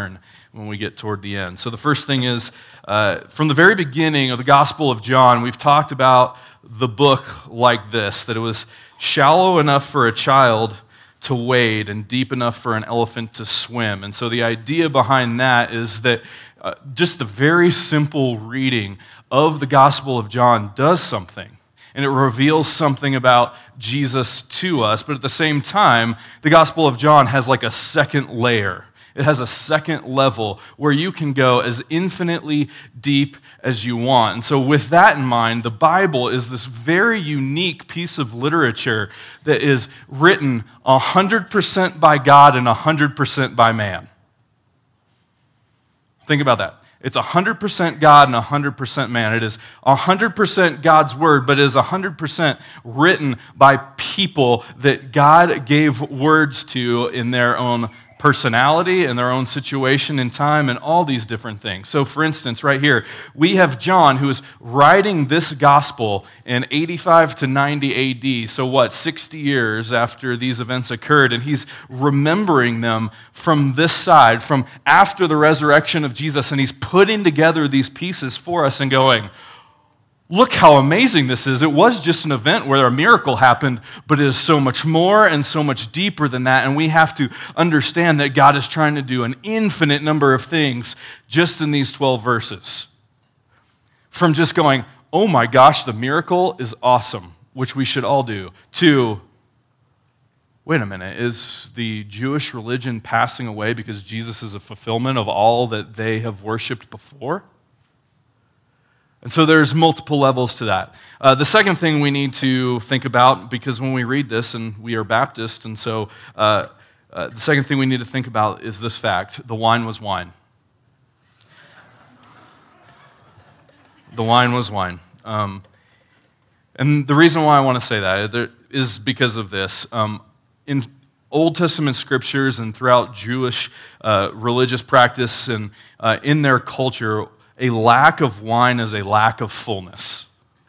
when we get toward the end. So the first thing is, from the very beginning of the Gospel of John, we've talked about the book like this, that it was shallow enough for a child to wade and deep enough for an elephant to swim. And so the idea behind that is that just the very simple reading of the Gospel of John does something. And it reveals something about Jesus to us, but at the same time, the Gospel of John has like a second layer. It has a second level where you can go as infinitely deep as you want. And so with that in mind, the Bible is this very unique piece of literature that is written 100% by God and 100% by man. Think about that. It's 100% God and 100% man. It is 100% God's word, but it is 100% written by people that God gave words to in their own personality and their own situation in time and all these different things. So for instance, right here, we have John who is writing this gospel in 85 to 90 AD. So 60 years after these events occurred, and he's remembering them from this side, from after the resurrection of Jesus, and he's putting together these pieces for us and going, look how amazing this is. It was just an event where a miracle happened, but it is so much more and so much deeper than that. And we have to understand that God is trying to do an infinite number of things just in these 12 verses. From just going, oh my gosh, the miracle is awesome, which we should all do, to, wait a minute, is the Jewish religion passing away because Jesus is a fulfillment of all that they have worshiped before? And so there's multiple levels to that. The second thing we need to think about, because when we read this, and we are Baptist, and so the second thing we need to think about is this fact: the wine was wine. The wine was wine. And the reason why I want to say that is because of this. In Old Testament scriptures and throughout Jewish religious practice and in their culture, a lack of wine is a lack of fullness.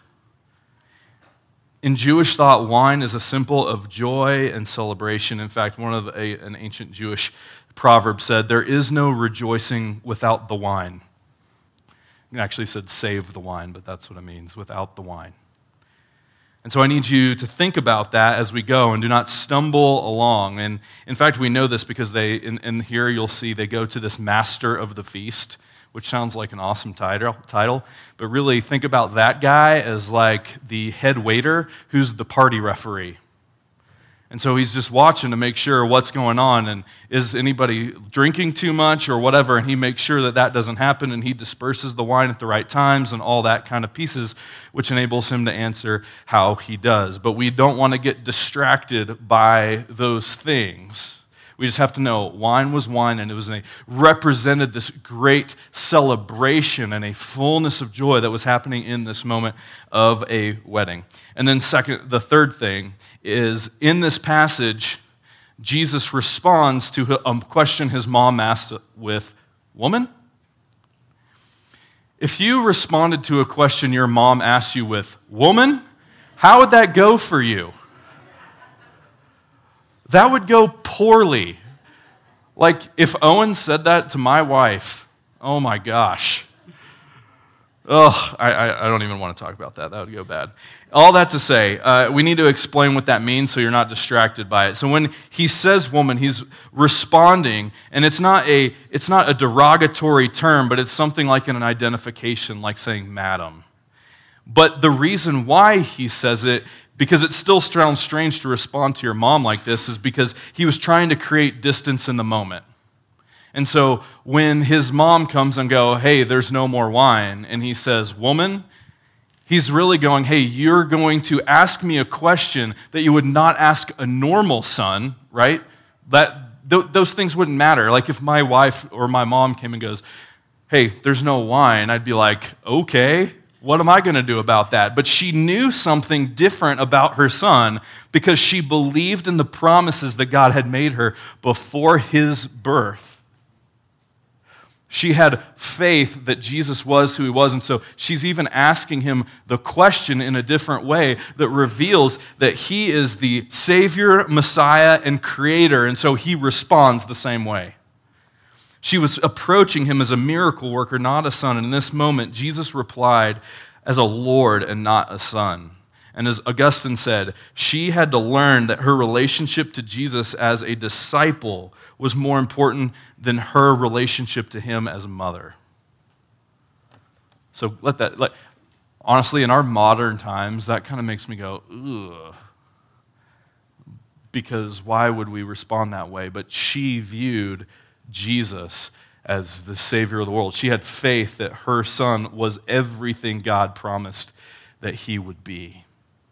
In Jewish thought, wine is a symbol of joy and celebration. In fact, an ancient Jewish proverb said, there is no rejoicing without the wine. It actually said save the wine, but that's what it means, without the wine. And so I need you to think about that as we go and do not stumble along. And in fact, we know this because in here you'll see they go to this master of the feast, which sounds like an awesome title, but really think about that guy as like the head waiter who's the party referee. And so he's just watching to make sure what's going on, and is anybody drinking too much or whatever, and he makes sure that that doesn't happen, and he disperses the wine at the right times and all that kind of pieces, which enables him to answer how he does. But we don't want to get distracted by those things. We just have to know wine was wine, and it represented this great celebration and a fullness of joy that was happening in this moment of a wedding. And then the third thing is, in this passage, Jesus responds to a question his mom asked with, "Woman?" If you responded to a question your mom asked you with, "Woman," how would that go for you? That would go poorly. Like, if Owen said that to my wife, oh my gosh. Ugh, I don't even want to talk about that. That would go bad. All that to say, we need to explain what that means so you're not distracted by it. So when he says woman, he's responding, and it's not a derogatory term, but it's something like an identification, like saying madam. But the reason why he says it, because it still sounds strange to respond to your mom like this, is because he was trying to create distance in the moment. And so when his mom comes and go, "Hey, there's no more wine," and he says, "Woman," he's really going, "Hey, you're going to ask me a question that you would not ask a normal son," right? Those things wouldn't matter. Like if my wife or my mom came and goes, "Hey, there's no wine," I'd be like, "Okay. What am I going to do about that?" But she knew something different about her son because she believed in the promises that God had made her before his birth. She had faith that Jesus was who he was, and so she's even asking him the question in a different way that reveals that he is the Savior, Messiah, and Creator, and so he responds the same way. She was approaching him as a miracle worker, not a son. And in this moment, Jesus replied as a Lord and not a son. And as Augustine said, she had to learn that her relationship to Jesus as a disciple was more important than her relationship to him as a mother. So honestly, in our modern times, that kind of makes me go, ugh. Because why would we respond that way? But she viewed Jesus as the Savior of the world. She had faith that her son was everything God promised that he would be.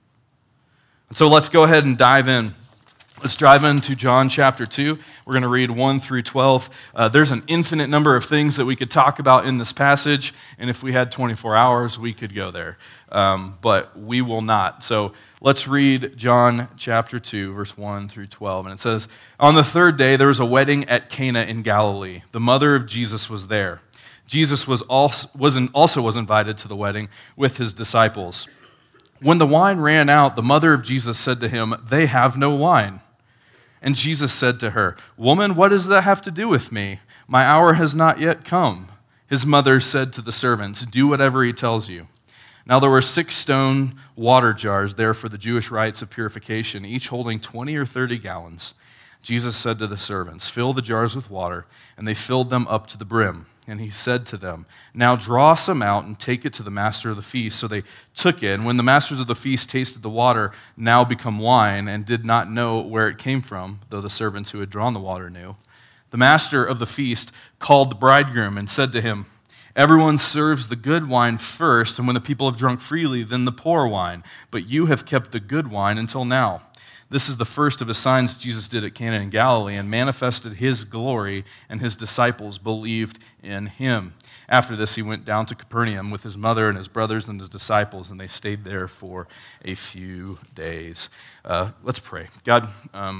And so let's go ahead and dive in. Let's dive into John chapter 2. We're going to read 1 through 12. There's an infinite number of things that we could talk about in this passage, and if we had 24 hours, we could go there. But we will not. So let's read John chapter 2, verse 1 through 12. And it says, "On the third day there was a wedding at Cana in Galilee. The mother of Jesus was there. Jesus was also invited to the wedding with his disciples. When the wine ran out, the mother of Jesus said to him, 'They have no wine.' And Jesus said to her, 'Woman, what does that have to do with me? My hour has not yet come.' His mother said to the servants, 'Do whatever he tells you.' Now there were 6 stone water jars there for the Jewish rites of purification, each holding 20 or 30 gallons. Jesus said to the servants, 'Fill the jars with water,' and they filled them up to the brim. And he said to them, 'Now draw some out and take it to the master of the feast.' So they took it, and when the masters of the feast tasted the water, now become wine, and did not know where it came from, though the servants who had drawn the water knew, the master of the feast called the bridegroom and said to him, 'Everyone serves the good wine first, and when the people have drunk freely, then the poor wine. But you have kept the good wine until now.' This is the first of the signs Jesus did at Cana in Galilee and manifested his glory, and his disciples believed in him. After this, he went down to Capernaum with his mother and his brothers and his disciples, and they stayed there for a few days." Let's pray. God,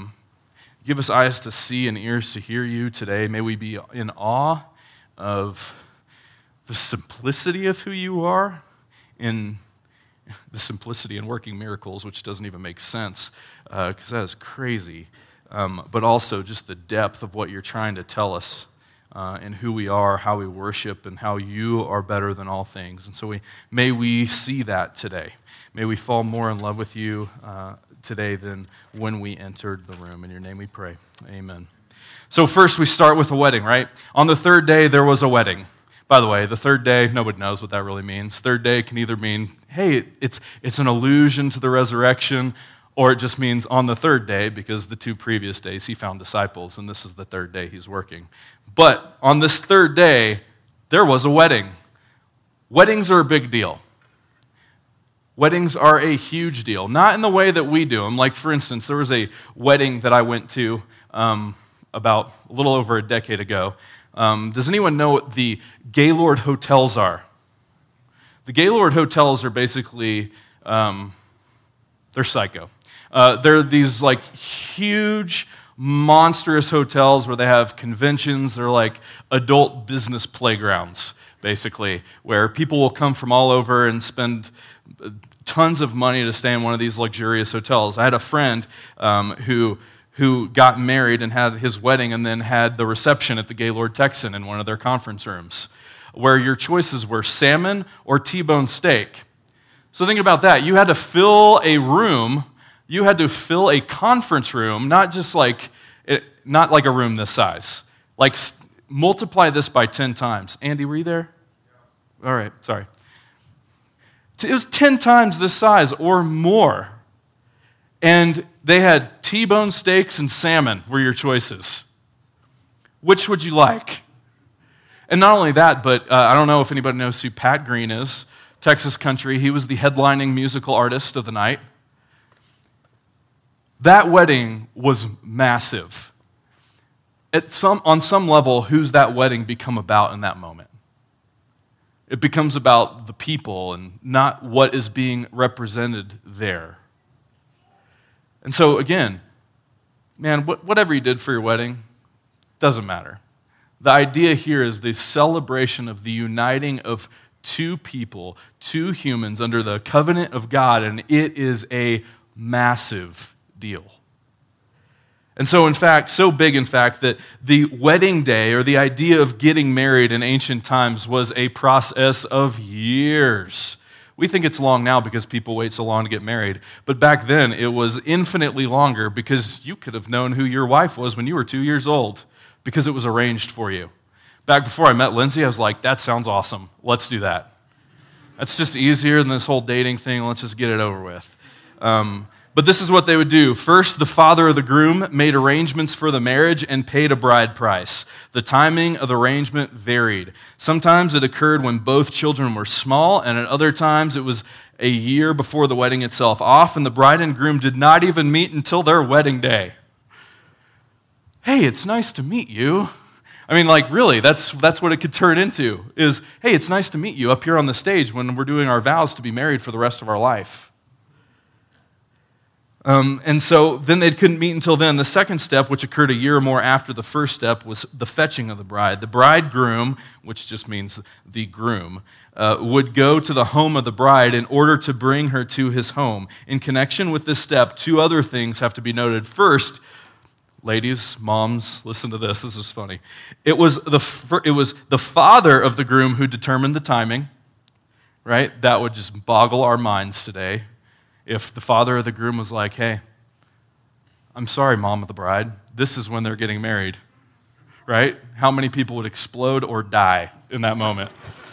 give us eyes to see and ears to hear you today. May we be in awe of the simplicity of who you are, in the simplicity in working miracles, which doesn't even make sense, because that is crazy, but also just the depth of what you're trying to tell us and who we are, how we worship, and how you are better than all things. And so may we see that today. May we fall more in love with you today than when we entered the room. In your name we pray. Amen. So first we start with a wedding, right? On the third day there was a wedding. By the way, the third day, nobody knows what that really means. Third day can either mean, hey, it's an allusion to the resurrection, or it just means on the third day, because the 2 previous days he found disciples, and this is the third day he's working. But on this third day, there was a wedding. Weddings are a big deal. Weddings are a huge deal. Not in the way that we do them. Like, for instance, there was a wedding that I went to about a little over a decade ago. Does anyone know what the Gaylord hotels are? The Gaylord hotels are basically, they're psycho. They're these like huge, monstrous hotels where they have conventions. They're like adult business playgrounds, basically, where people will come from all over and spend tons of money to stay in one of these luxurious hotels. I had a friend who got married and had his wedding and then had the reception at the Gaylord Texan in one of their conference rooms, where your choices were salmon or T-bone steak. So think about that. You had to fill a room, you had to fill a conference room, not like a room this size. Like, multiply this by 10 times. Andy, were you there? All right, sorry. It was 10 times this size or more. And they had T-bone steaks and salmon were your choices. Which would you like? And not only that, but I don't know if anybody knows who Pat Green is, Texas Country. He was the headlining musical artist of the night. That wedding was massive. On some level, who's that wedding become about in that moment? It becomes about the people and not what is being represented there. And so again, man, whatever you did for your wedding, doesn't matter. The idea here is the celebration of the uniting of 2 people, 2 humans under the covenant of God, and it is a massive deal. And so, in fact, so big, in fact, that the wedding day or the idea of getting married in ancient times was a process of years. We think it's long now because people wait so long to get married. But back then, it was infinitely longer because you could have known who your wife was when you were 2 years old because it was arranged for you. Back before I met Lindsay, I was like, that sounds awesome. Let's do that. That's just easier than this whole dating thing. Let's just get it over with. But this is what they would do. First, the father of the groom made arrangements for the marriage and paid a bride price. The timing of the arrangement varied. Sometimes it occurred when both children were small, and at other times it was a year before the wedding itself. Often the bride and groom did not even meet until their wedding day. Hey, it's nice to meet you. I mean, like, really, that's what it could turn into, is, hey, it's nice to meet you up here on the stage when we're doing our vows to be married for the rest of our life. And so then they couldn't meet until then. The second step, which occurred a year or more after the first step, was the fetching of the bride. The bridegroom, which just means the groom, would go to the home of the bride in order to bring her to his home. In connection with this step, two other things have to be noted. First, ladies, moms, listen to this. This is funny. It was the father of the groom who determined the timing, right? That would just boggle our minds today. If the father of the groom was like, hey, I'm sorry, mom of the bride, this is when they're getting married, right? How many people would explode or die in that moment?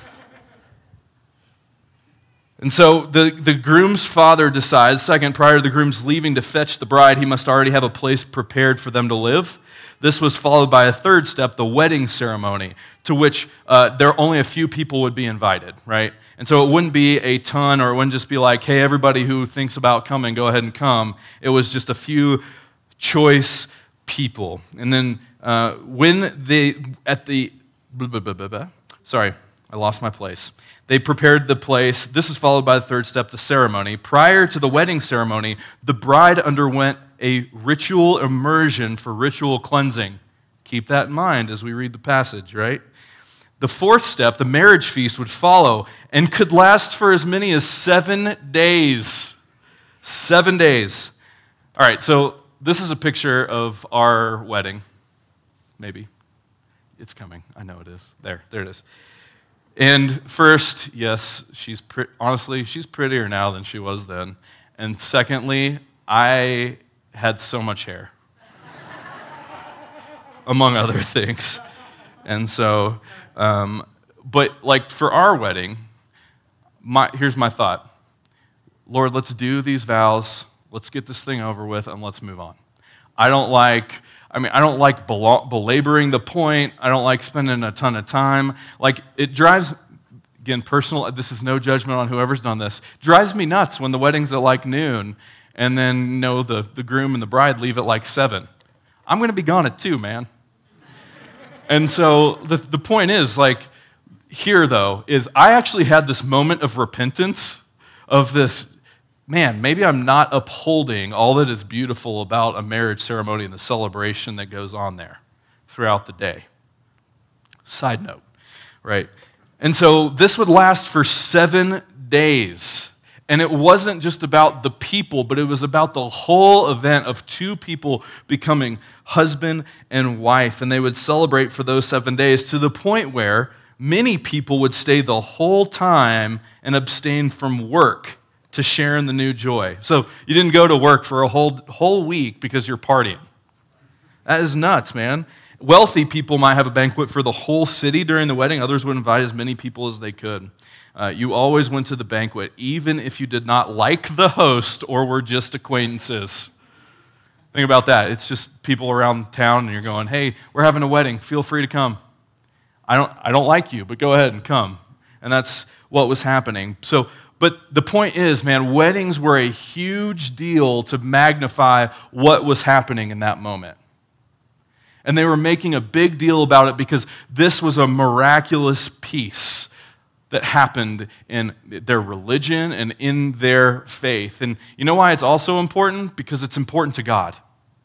And so the groom's father decides, second, prior to the groom's leaving to fetch the bride, he must already have a place prepared for them to live. This was followed by a third step, the wedding ceremony, to which only a few people would be invited, right? And so it wouldn't be a ton, or it wouldn't just be like, hey, everybody who thinks about coming, go ahead and come. It was just a few choice people. And then sorry, I lost my place. They prepared the place. This is followed by the third step, the ceremony. Prior to the wedding ceremony, the bride underwent a ritual immersion for ritual cleansing. Keep that in mind as we read the passage, right? The fourth step, the marriage feast, would follow and could last for as many as 7 days. 7 days. All right, so this is a picture of our wedding. Maybe. It's coming. I know it is. There it is. And first, yes, honestly, she's prettier now than she was then. And secondly, I had so much hair, among other things. And so, but like for our wedding, here's my thought. Lord, let's do these vows, let's get this thing over with, and let's move on. I don't like belaboring the point. I don't like spending a ton of time. Like, it drives, again, personal, this is no judgment on whoever's done this, drives me nuts when the wedding's at like noon, and then, the groom and the bride leave at like 7. I'm going to be gone at 2, man. And so the point is, like, here, though, is I actually had this moment of repentance of this, man, maybe I'm not upholding all that is beautiful about a marriage ceremony and the celebration that goes on there throughout the day. Side note, right? And so this would last for 7 days. And it wasn't just about the people, but it was about the whole event of two people becoming husband and wife. And they would celebrate for those 7 days to the point where many people would stay the whole time and abstain from work to share in the new joy. So you didn't go to work for a whole week because you're partying. That is nuts, man. Wealthy people might have a banquet for the whole city during the wedding. Others would invite as many people as they could. You always went to the banquet, even if you did not like the host or were just acquaintances. Think about that. It's just people around town, and you're going, hey, we're having a wedding. Feel free to come. I don't like you, but go ahead and come. And that's what was happening. So, but the point is, man, weddings were a huge deal to magnify what was happening in that moment. And they were making a big deal about it because this was a miraculous piece that happened in their religion and in their faith. And you know why it's also important? Because it's important to God.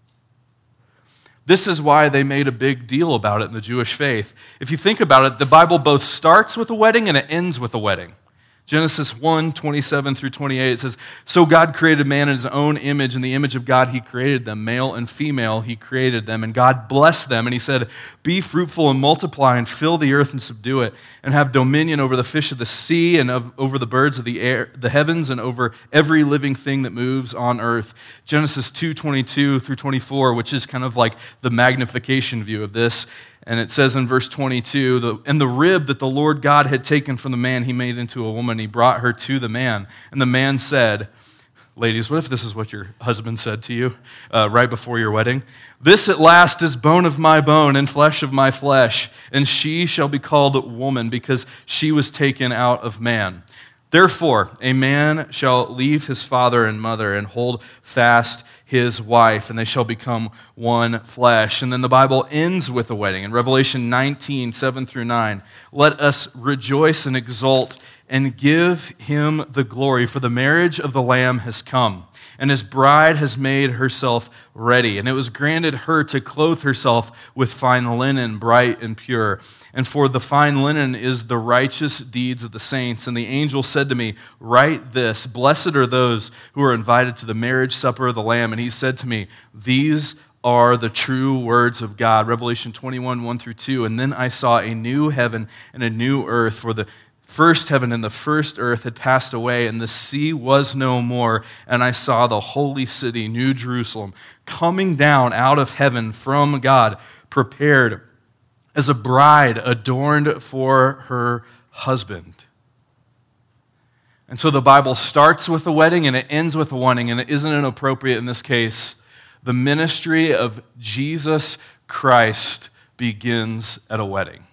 This is why they made a big deal about it in the Jewish faith. If you think about it, the Bible both starts with a wedding and it ends with a wedding. Genesis 1:27 through 28, it says, "So God created man in his own image. In the image of God he created them. Male and female he created them. And God blessed them, and he said, 'Be fruitful and multiply and fill the earth and subdue it, and have dominion over the fish of the sea and over the birds of the air, the heavens, and over every living thing that moves on earth.'" Genesis 2:22 through 24, which is kind of like the magnification view of this. And it says in verse 22, "And the rib that the Lord God had taken from the man, he made into a woman. He brought her to the man. And the man said," ladies, what if this is what your husband said to you right before your wedding? "This at last is bone of my bone and flesh of my flesh, and she shall be called woman because she was taken out of man. Therefore, a man shall leave his father and mother and hold fast his wife, and they shall become one flesh." And then the Bible ends with a wedding. In Revelation 19:7 through 9, "Let us rejoice and exult and give him the glory, for the marriage of the Lamb has come, and his bride has made herself ready. And it was granted her to clothe herself with fine linen, bright and pure. And for the fine linen is the righteous deeds of the saints. And the angel said to me, 'Write this, blessed are those who are invited to the marriage supper of the Lamb.' And he said to me, 'These are the true words of God.'" Revelation 21:1 through 2. "And then I saw a new heaven and a new earth, for the first heaven and the first earth had passed away, and the sea was no more. And I saw the holy city, New Jerusalem, coming down out of heaven from God, prepared as a bride adorned for her husband." And so the Bible starts with a wedding and it ends with a wedding, and it isn't inappropriate in this case. The ministry of Jesus Christ begins at a wedding.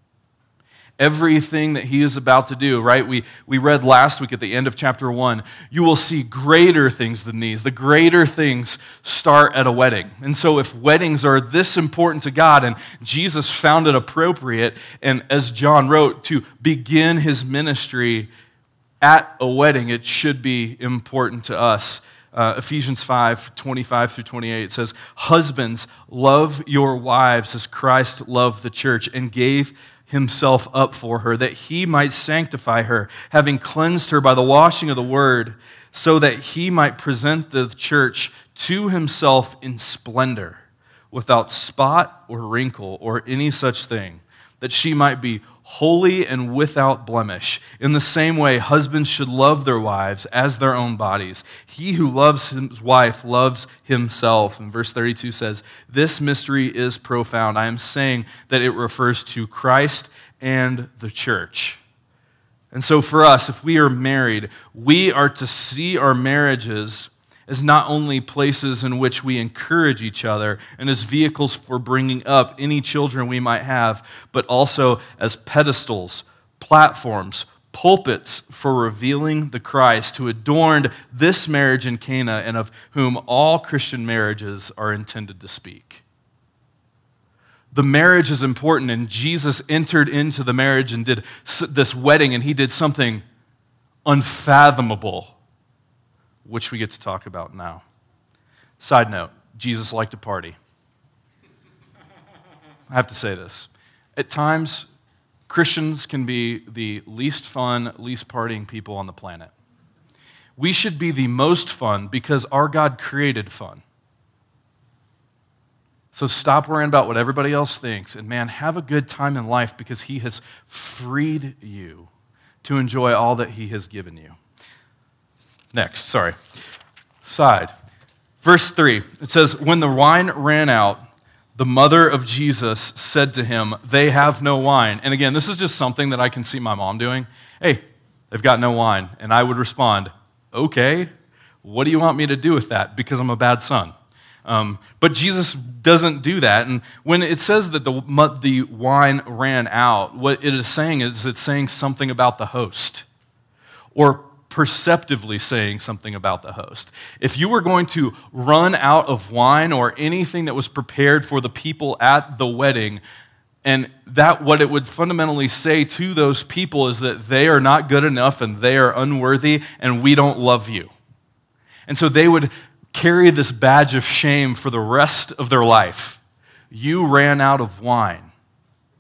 Everything that he is about to do, right? We read last week at the end of chapter 1, you will see greater things than these. The greater things start at a wedding. And so if weddings are this important to God and Jesus found it appropriate, and as John wrote, to begin his ministry at a wedding, it should be important to us. Ephesians 5:25 through 28 says, "Husbands, love your wives as Christ loved the church and gave himself up for her, that he might sanctify her, having cleansed her by the washing of the word, so that he might present the church to himself in splendor, without spot or wrinkle or any such thing, that she might be holy and without blemish. In the same way, husbands should love their wives as their own bodies. He who loves his wife loves himself." And verse 32 says, "This mystery is profound. I am saying that it refers to Christ and the church." And so for us, if we are married, we are to see our marriages as not only places in which we encourage each other and as vehicles for bringing up any children we might have, but also as pedestals, platforms, pulpits for revealing the Christ who adorned this marriage in Cana and of whom all Christian marriages are intended to speak. The marriage is important, and Jesus entered into the marriage and did this wedding, and he did something unfathomable, which we get to talk about now. Side note, Jesus liked to party. I have to say this. At times, Christians can be the least fun, least partying people on the planet. We should be the most fun because our God created fun. So stop worrying about what everybody else thinks, and man, have a good time in life because he has freed you to enjoy all that he has given you. Next, side. Verse 3, it says, "When the wine ran out, the mother of Jesus said to him, 'They have no wine.'" And again, this is just something that I can see my mom doing. "Hey, they've got no wine." And I would respond, "Okay, what do you want me to do with that? Because I'm a bad son." But Jesus doesn't do that. And when it says that the wine ran out, what it is saying is it's saying something about the host, or perceptively saying something about the host. If you were going to run out of wine or anything that was prepared for the people at the wedding, and that what it would fundamentally say to those people is that they are not good enough and they are unworthy and we don't love you. And so they would carry this badge of shame for the rest of their life. You ran out of wine.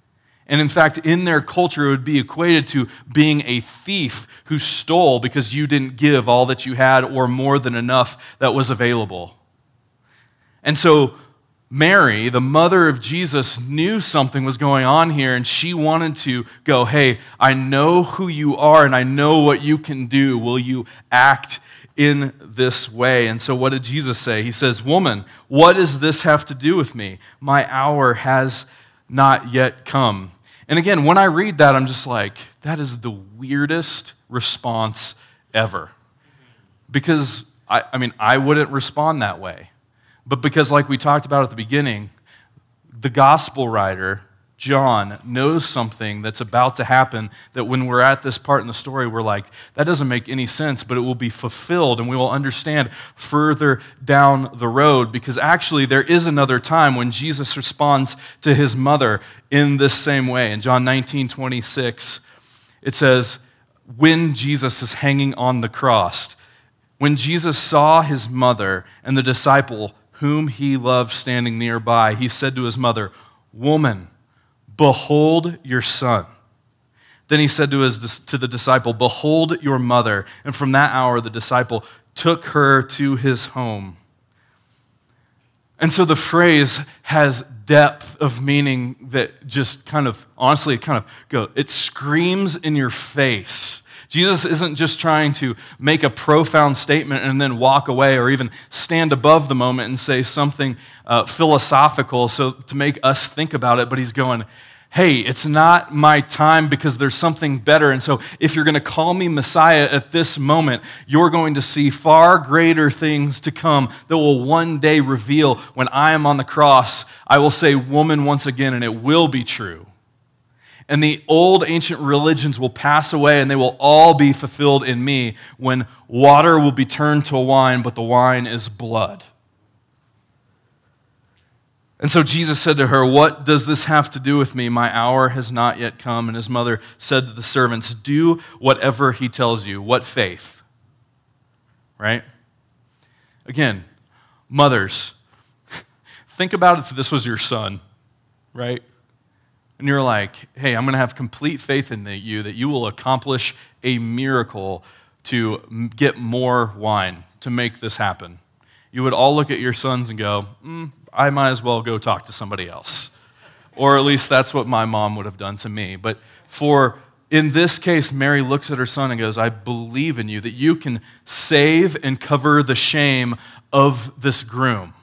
And in fact, in their culture, it would be equated to being a thief who stole because you didn't give all that you had or more than enough that was available. And so Mary, the mother of Jesus, knew something was going on here, and she wanted to go, hey, I know who you are, and I know what you can do. Will you act in this way? And so what did Jesus say? He says, woman, what does this have to do with me? My hour has not yet come. And again, when I read that, I'm just like, that is the weirdest response ever. Because, I wouldn't respond that way. But because, like we talked about at the beginning, the gospel writer, John, knows something that's about to happen that when we're at this part in the story, we're like, that doesn't make any sense, but it will be fulfilled and we will understand further down the road, because actually there is another time when Jesus responds to his mother in this same way. In John 19:26, it says, when Jesus is hanging on the cross, when Jesus saw his mother and the disciple whom he loved standing nearby, he said to his mother, woman, behold your son. Then he said to the disciple, behold your mother. And from that hour, the disciple took her to his home. And so the phrase has depth of meaning that just honestly, it screams in your face. Jesus isn't just trying to make a profound statement and then walk away or even stand above the moment and say something philosophical so to make us think about it, but he's going, hey, it's not my time because there's something better. And so if you're going to call me Messiah at this moment, you're going to see far greater things to come that will one day reveal when I am on the cross. I will say woman once again, and it will be true. And the old ancient religions will pass away and they will all be fulfilled in me when water will be turned to wine, but the wine is blood. And so Jesus said to her, what does this have to do with me? My hour has not yet come. And his mother said to the servants, do whatever he tells you. What faith? Right? Again, mothers, think about if this was your son, right? And you're like, hey, I'm going to have complete faith in you that you will accomplish a miracle to get more wine, to make this happen. You would all look at your sons and go, I might as well go talk to somebody else. Or at least that's what my mom would have done to me. But in this case, Mary looks at her son and goes, I believe in you, that you can save and cover the shame of this groom.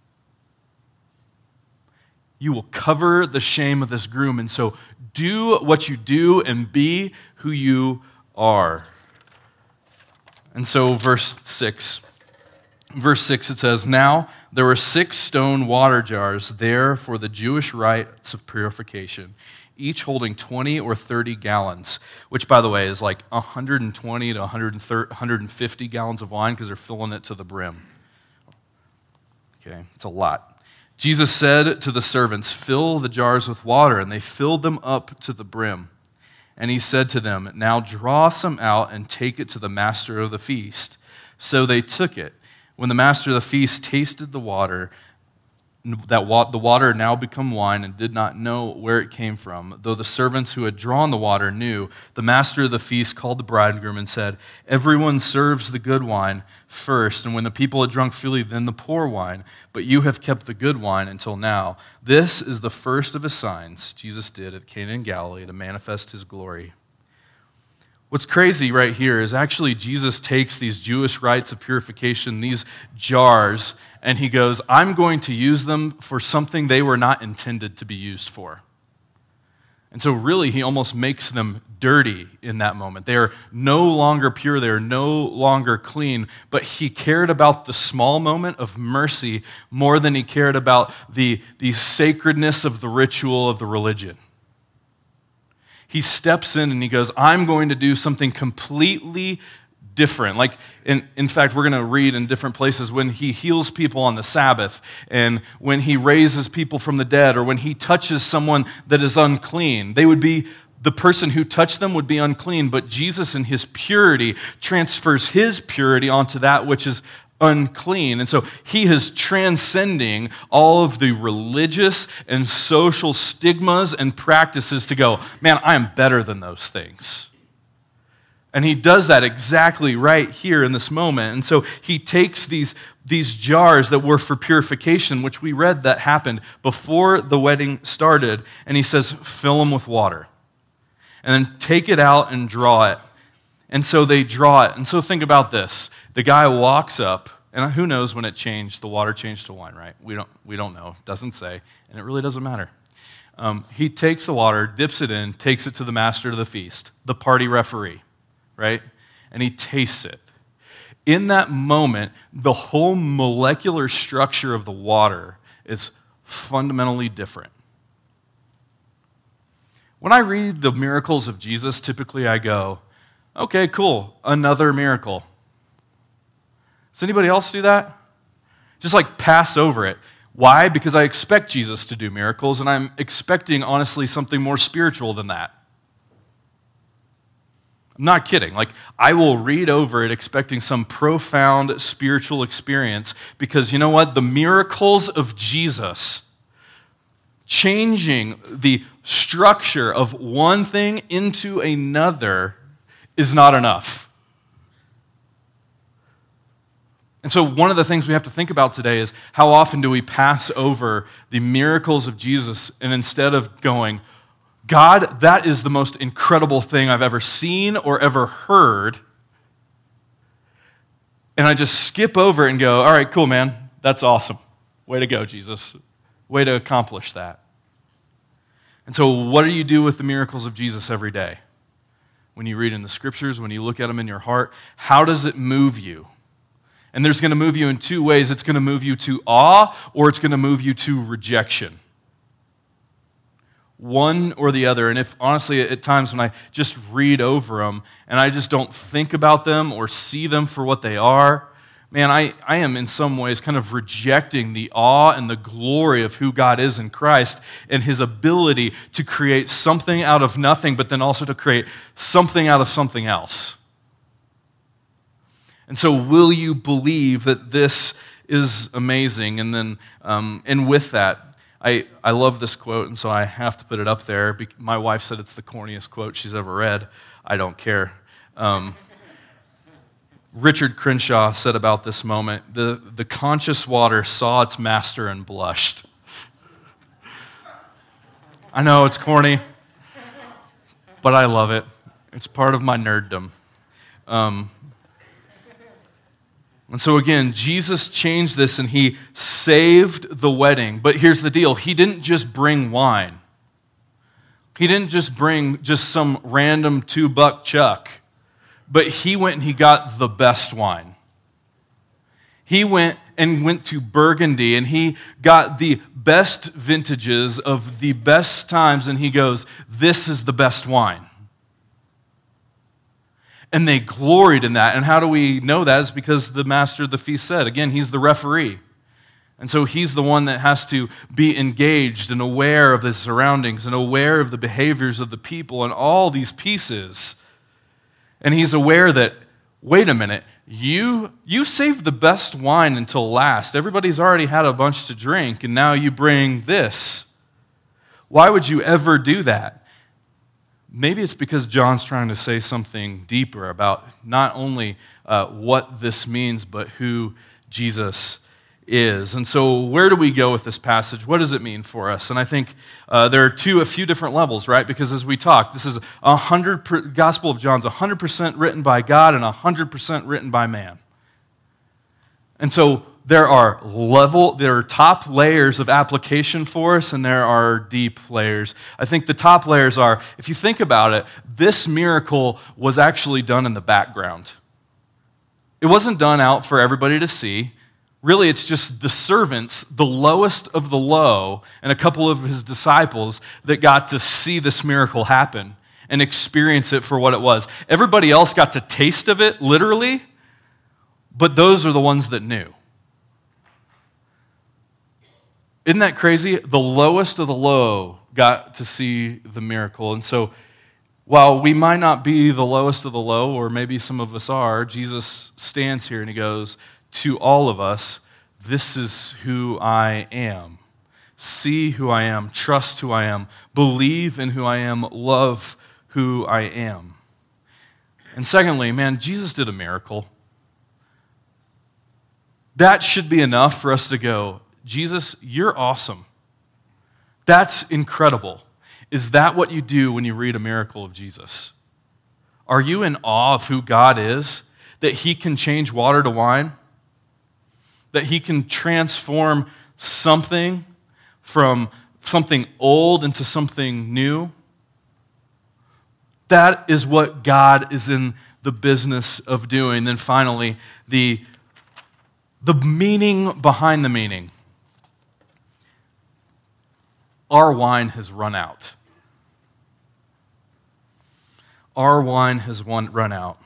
You will cover the shame of this groom. And so do what you do and be who you are. And so verse 6 it says, now there were 6 stone water jars there for the Jewish rites of purification, each holding 20 or 30 gallons, which, by the way, is like 120 to 150 gallons of wine because they're filling it to the brim. Okay, it's a lot. Jesus said to the servants, fill the jars with water, and they filled them up to the brim. And he said to them, now draw some out and take it to the master of the feast. So they took it. When the master of the feast tasted the water, the water had now become wine and did not know where it came from, though the servants who had drawn the water knew, the master of the feast called the bridegroom and said, everyone serves the good wine first, and when the people had drunk freely, then the poor wine, but you have kept the good wine until now. This is the first of his signs Jesus did at Cana in Galilee to manifest his glory. What's crazy right here is actually Jesus takes these Jewish rites of purification, these jars, and he goes, I'm going to use them for something they were not intended to be used for. And so really, he almost makes them dirty in that moment. They are no longer pure, they are no longer clean, but he cared about the small moment of mercy more than he cared about the sacredness of the ritual of the religion. He steps in and he goes, I'm going to do something completely different. Like, in fact, we're going to read in different places when he heals people on the Sabbath and when he raises people from the dead or when he touches someone that is unclean. The person who touched them would be unclean, but Jesus in his purity transfers his purity onto that which is unclean. And so he is transcending all of the religious and social stigmas and practices to go, man, I am better than those things. And he does that exactly right here in this moment. And so he takes these jars that were for purification, which we read that happened before the wedding started, and he says, fill them with water. And then take it out and draw it. And so they draw it. And so think about this. The guy walks up, and who knows when it changed? The water changed to wine, right? We don't know. It doesn't say, and it really doesn't matter. He takes the water, dips it in, takes it to the master of the feast, the party referee, right? And he tastes it. In that moment, the whole molecular structure of the water is fundamentally different. When I read the miracles of Jesus, typically I go, okay, cool, another miracle. Does anybody else do that? Just like pass over it. Why? Because I expect Jesus to do miracles, and I'm expecting, honestly, something more spiritual than that. I'm not kidding. Like, I will read over it expecting some profound spiritual experience because you know what? The miracles of Jesus, changing the structure of one thing into another, is not enough. And so one of the things we have to think about today is how often do we pass over the miracles of Jesus, and instead of going, God, that is the most incredible thing I've ever seen or ever heard, and I just skip over it and go, all right, cool, man, that's awesome. Way to go, Jesus. Way to accomplish that. And so what do you do with the miracles of Jesus every day? When you read in the scriptures, when you look at them in your heart, how does it move you? And there's going to move you in two ways. It's going to move you to awe, or it's going to move you to rejection. One or the other. And if honestly, at times when I just read over them and I just don't think about them or see them for what they are, man, I am in some ways kind of rejecting the awe and the glory of who God is in Christ and his ability to create something out of nothing, but then also to create something out of something else. And so will you believe that this is amazing? And then, and with that, I love this quote, and so I have to put it up there. My wife said it's the corniest quote she's ever read. I don't care. Richard Crenshaw said about this moment, the conscious water saw its master and blushed. I know it's corny, but I love it. It's part of my nerddom. And so again, Jesus changed this and he saved the wedding. But here's the deal. He didn't just bring wine. He didn't just bring just some random $2 chuck. But he went and he got the best wine. He went to Burgundy and he got the best vintages of the best times, and he goes, this is the best wine. And they gloried in that. And how do we know that? It's because the master of the feast said, again, he's the referee. And so he's the one that has to be engaged and aware of his surroundings and aware of the behaviors of the people and all these pieces. And he's aware that, wait a minute, you saved the best wine until last. Everybody's already had a bunch to drink, and now you bring this. Why would you ever do that? Maybe it's because John's trying to say something deeper about not only what this means, but who Jesus is. And so where do we go with this passage? What does it mean for us? And I think there are a few different levels, right? Because as we talk, this is Gospel of John's 100% written by God and 100% written by man. And so there are top layers of application for us, and there are deep layers. I think the top layers are, if you think about it, this miracle was actually done in the background. It wasn't done out for everybody to see. Really, it's just the servants, the lowest of the low, and a couple of his disciples that got to see this miracle happen and experience it for what it was. Everybody else got to taste of it, literally, but those are the ones that knew. Isn't that crazy? The lowest of the low got to see the miracle. And so while we might not be the lowest of the low, or maybe some of us are, Jesus stands here and he goes, to all of us, this is who I am. See who I am, trust who I am, believe in who I am, love who I am. And secondly, man, Jesus did a miracle. That should be enough for us to go, Jesus, you're awesome. That's incredible. Is that what you do when you read a miracle of Jesus? Are you in awe of who God is? That he can change water to wine? That he can transform something from something old into something new? That is what God is in the business of doing. Then finally, the meaning behind the meaning. Our wine has run out. Our wine has run out.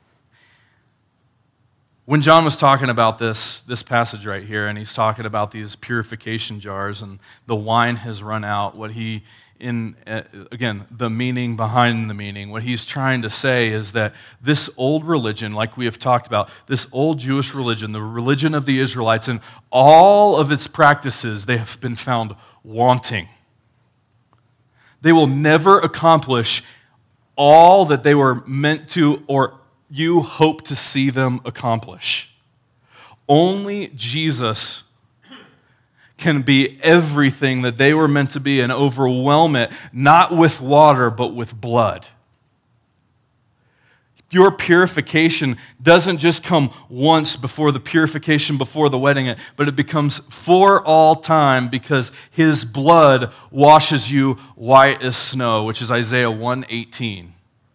When John was talking about this passage right here, and he's talking about these purification jars and the wine has run out, again, the meaning behind the meaning, what he's trying to say is that this old religion, like we have talked about, this old Jewish religion, the religion of the Israelites, and all of its practices, they have been found wanting. They will never accomplish all that they were meant to, or you hope to see them accomplish. Only Jesus can be everything that they were meant to be and overwhelm it, not with water, but with blood. Your purification doesn't just come once before the purification before the wedding, but it becomes for all time because his blood washes you white as snow, which is Isaiah 1:18.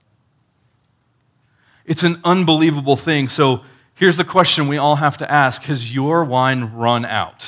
It's an unbelievable thing. So here's the question we all have to ask. Has your wine run out?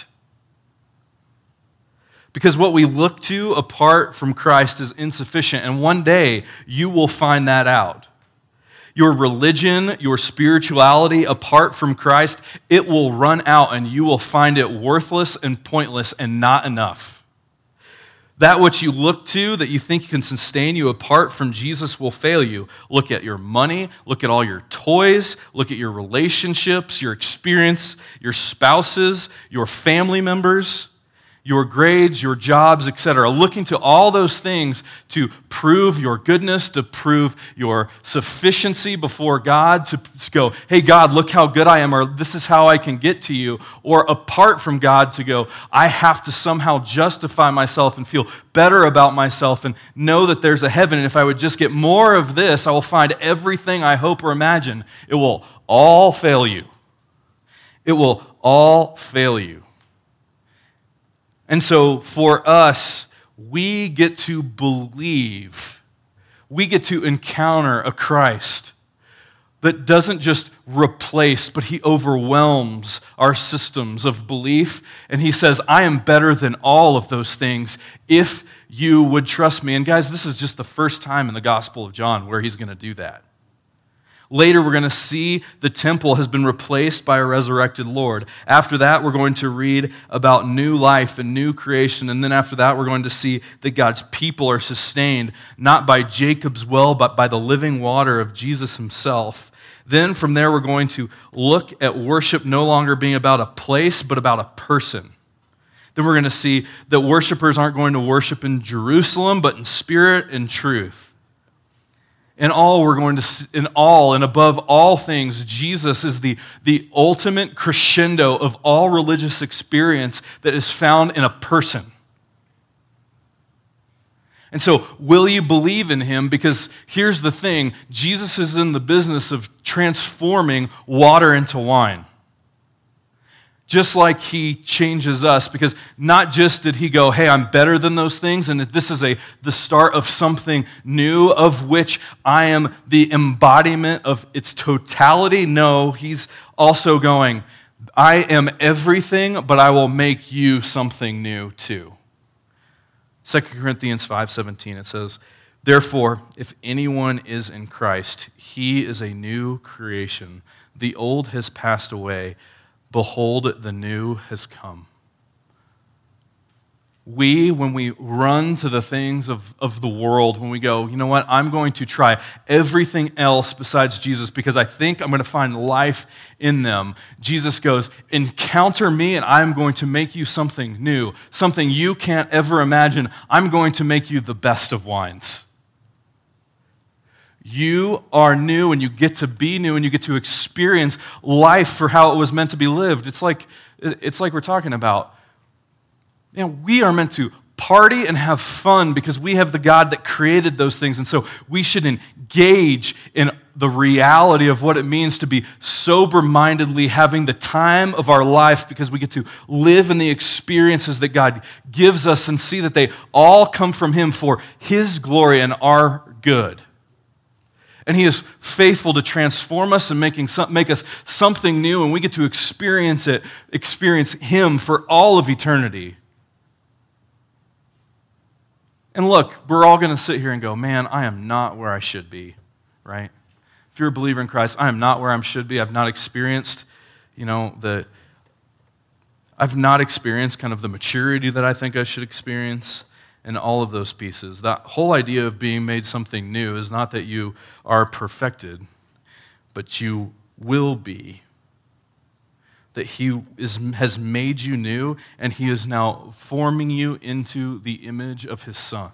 Because what we look to apart from Christ is insufficient, and one day you will find that out. Your religion, your spirituality apart from Christ, it will run out and you will find it worthless and pointless and not enough. That which you look to, that you think can sustain you apart from Jesus, will fail you. Look at your money, look at all your toys, look at your relationships, your experience, your spouses, your family members, your grades, your jobs, etc. Looking to all those things to prove your goodness, to prove your sufficiency before God, to go, hey God, look how good I am, or this is how I can get to you. Or apart from God to go, I have to somehow justify myself and feel better about myself and know that there's a heaven, and if I would just get more of this, I will find everything I hope or imagine. It will all fail you. It will all fail you. And so for us, we get to believe, we get to encounter a Christ that doesn't just replace, but he overwhelms our systems of belief. And he says, I am better than all of those things if you would trust me. And guys, this is just the first time in the Gospel of John where he's going to do that. Later, we're going to see the temple has been replaced by a resurrected Lord. After that, we're going to read about new life and new creation. And then after that, we're going to see that God's people are sustained, not by Jacob's well, but by the living water of Jesus himself. Then from there, we're going to look at worship no longer being about a place, but about a person. Then we're going to see that worshipers aren't going to worship in Jerusalem, but in spirit and truth. In all, we're going to, in all and above all things, Jesus is the ultimate crescendo of all religious experience that is found in a person. And so, will you believe in him? Because here's the thing, Jesus is in the business of transforming water into wine. Just like he changes us, because not just did he go, hey, I'm better than those things, and this is the start of something new, of which I am the embodiment of its totality. No, he's also going, I am everything, but I will make you something new too. 2 Corinthians 5:17, it says, therefore, if anyone is in Christ, he is a new creation. The old has passed away. Behold, the new has come. when we run to the things of the world, when we go, you know what, I'm going to try everything else besides Jesus because I think I'm going to find life in them, Jesus goes, encounter me and I'm going to make you something new, something you can't ever imagine. I'm going to make you the best of wines. You are new and you get to be new and you get to experience life for how it was meant to be lived. It's like we're talking about. We are meant to party and have fun because we have the God that created those things. And so we should engage in the reality of what it means to be sober-mindedly having the time of our life because we get to live in the experiences that God gives us and see that they all come from Him for His glory and our good. And He is faithful to transform us and make us something new, and we get to experience Him for all of eternity. And look, we're all going to sit here and go, man, I am not where I should be, right? If you're a believer in Christ, I am not where I should be. I've not experienced, I've not experienced kind of the maturity that I think I should experience and all of those pieces. That whole idea of being made something new is not that you are perfected, but you will be. That He has made you new, and He is now forming you into the image of His Son.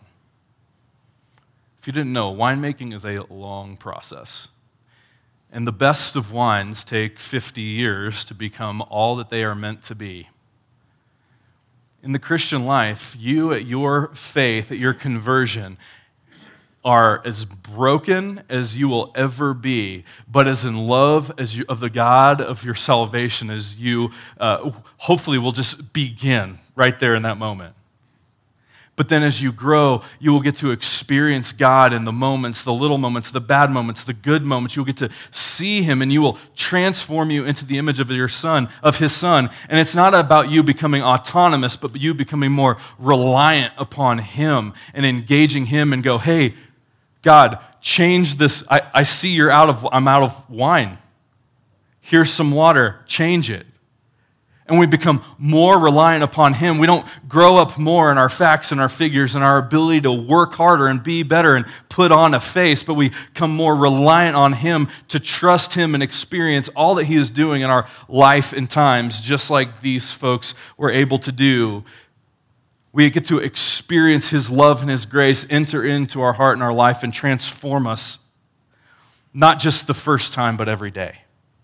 If you didn't know, winemaking is a long process. And the best of wines take 50 years to become all that they are meant to be. In the Christian life, you at your faith, at your conversion, are as broken as you will ever be, but as in love of the God of your salvation as you hopefully will just begin right there in that moment. But then as you grow, you will get to experience God in the moments, the little moments, the bad moments, the good moments. You'll get to see Him, and you will transform you into the image of His Son. And it's not about you becoming autonomous, but you becoming more reliant upon Him and engaging Him and go, hey, God, change this. I see I'm out of wine. Here's some water. Change it. And we become more reliant upon Him. We don't grow up more in our facts and our figures and our ability to work harder and be better and put on a face, but we become more reliant on Him to trust Him and experience all that He is doing in our life and times, just like these folks were able to do. We get to experience His love and His grace enter into our heart and our life and transform us, not just the first time, but every day.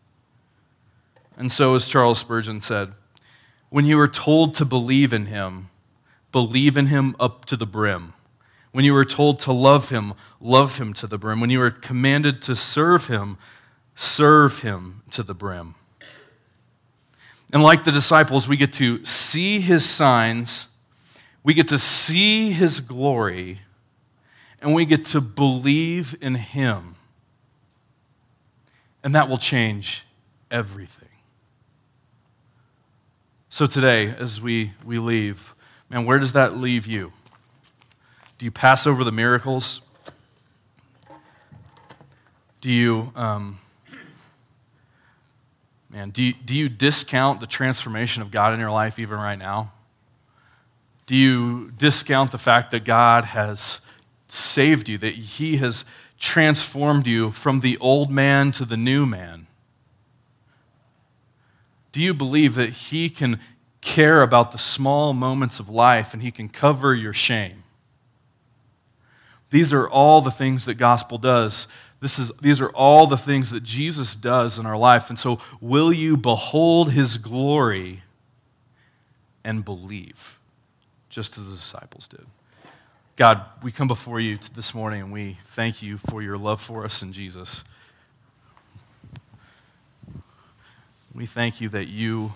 And so, as Charles Spurgeon said, when you are told to believe in Him up to the brim. When you are told to love Him to the brim. When you are commanded to serve Him to the brim. And like the disciples, we get to see His signs, we get to see His glory, and we get to believe in Him. And that will change everything. So today, as we leave, man, where does that leave you? Do you pass over the miracles? Do you, do you discount the transformation of God in your life even right now? Do you discount the fact that God has saved you, that He has transformed you from the old man to the new man? Do you believe that He can care about the small moments of life and He can cover your shame? These are all the things that gospel does. These are all the things that Jesus does in our life. And so will you behold His glory and believe, just as the disciples did? God, we come before You this morning and we thank You for Your love for us in Jesus. We thank You that You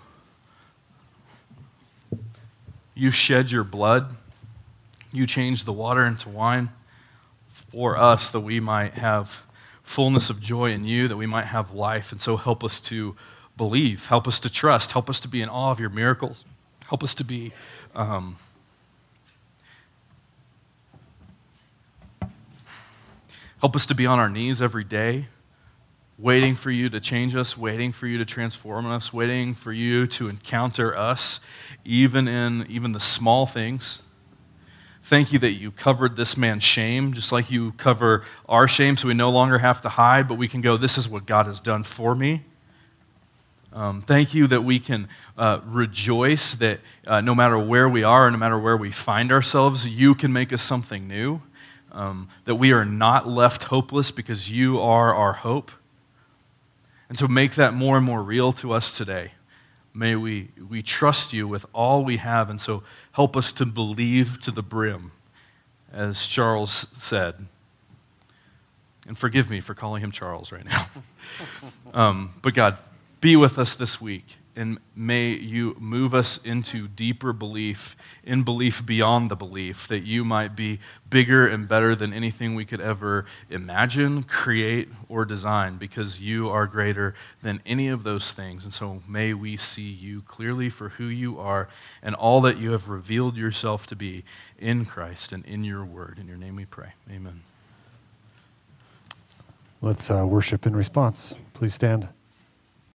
shed Your blood. You changed the water into wine for us that we might have fullness of joy in You, that we might have life. And so help us to believe. Help us to trust. Help us to be in awe of Your miracles. Help us to be help us to be on our knees every day, waiting for you to change us, waiting for you to transform us, waiting for you to encounter us, even in the small things. Thank you that you covered this man's shame, just like you cover our shame, so we no longer have to hide, but we can go, this is what God has done for me. Thank you that we can rejoice that no matter where we are, no matter where we find ourselves, you can make us something new, that we are not left hopeless because you are our hope. And so make that more and more real to us today. May we trust you with all we have, and so help us to believe to the brim, as Charles said. And forgive me for calling him Charles right now. But God, be with us this week, and may you move us into deeper belief, in belief beyond the belief, that you might be bigger and better than anything we could ever imagine, create, or design, because you are greater than any of those things. And so may we see you clearly for who you are and all that you have revealed yourself to be in Christ and in your word. In your name we pray. Amen. Let's worship in response. Please stand.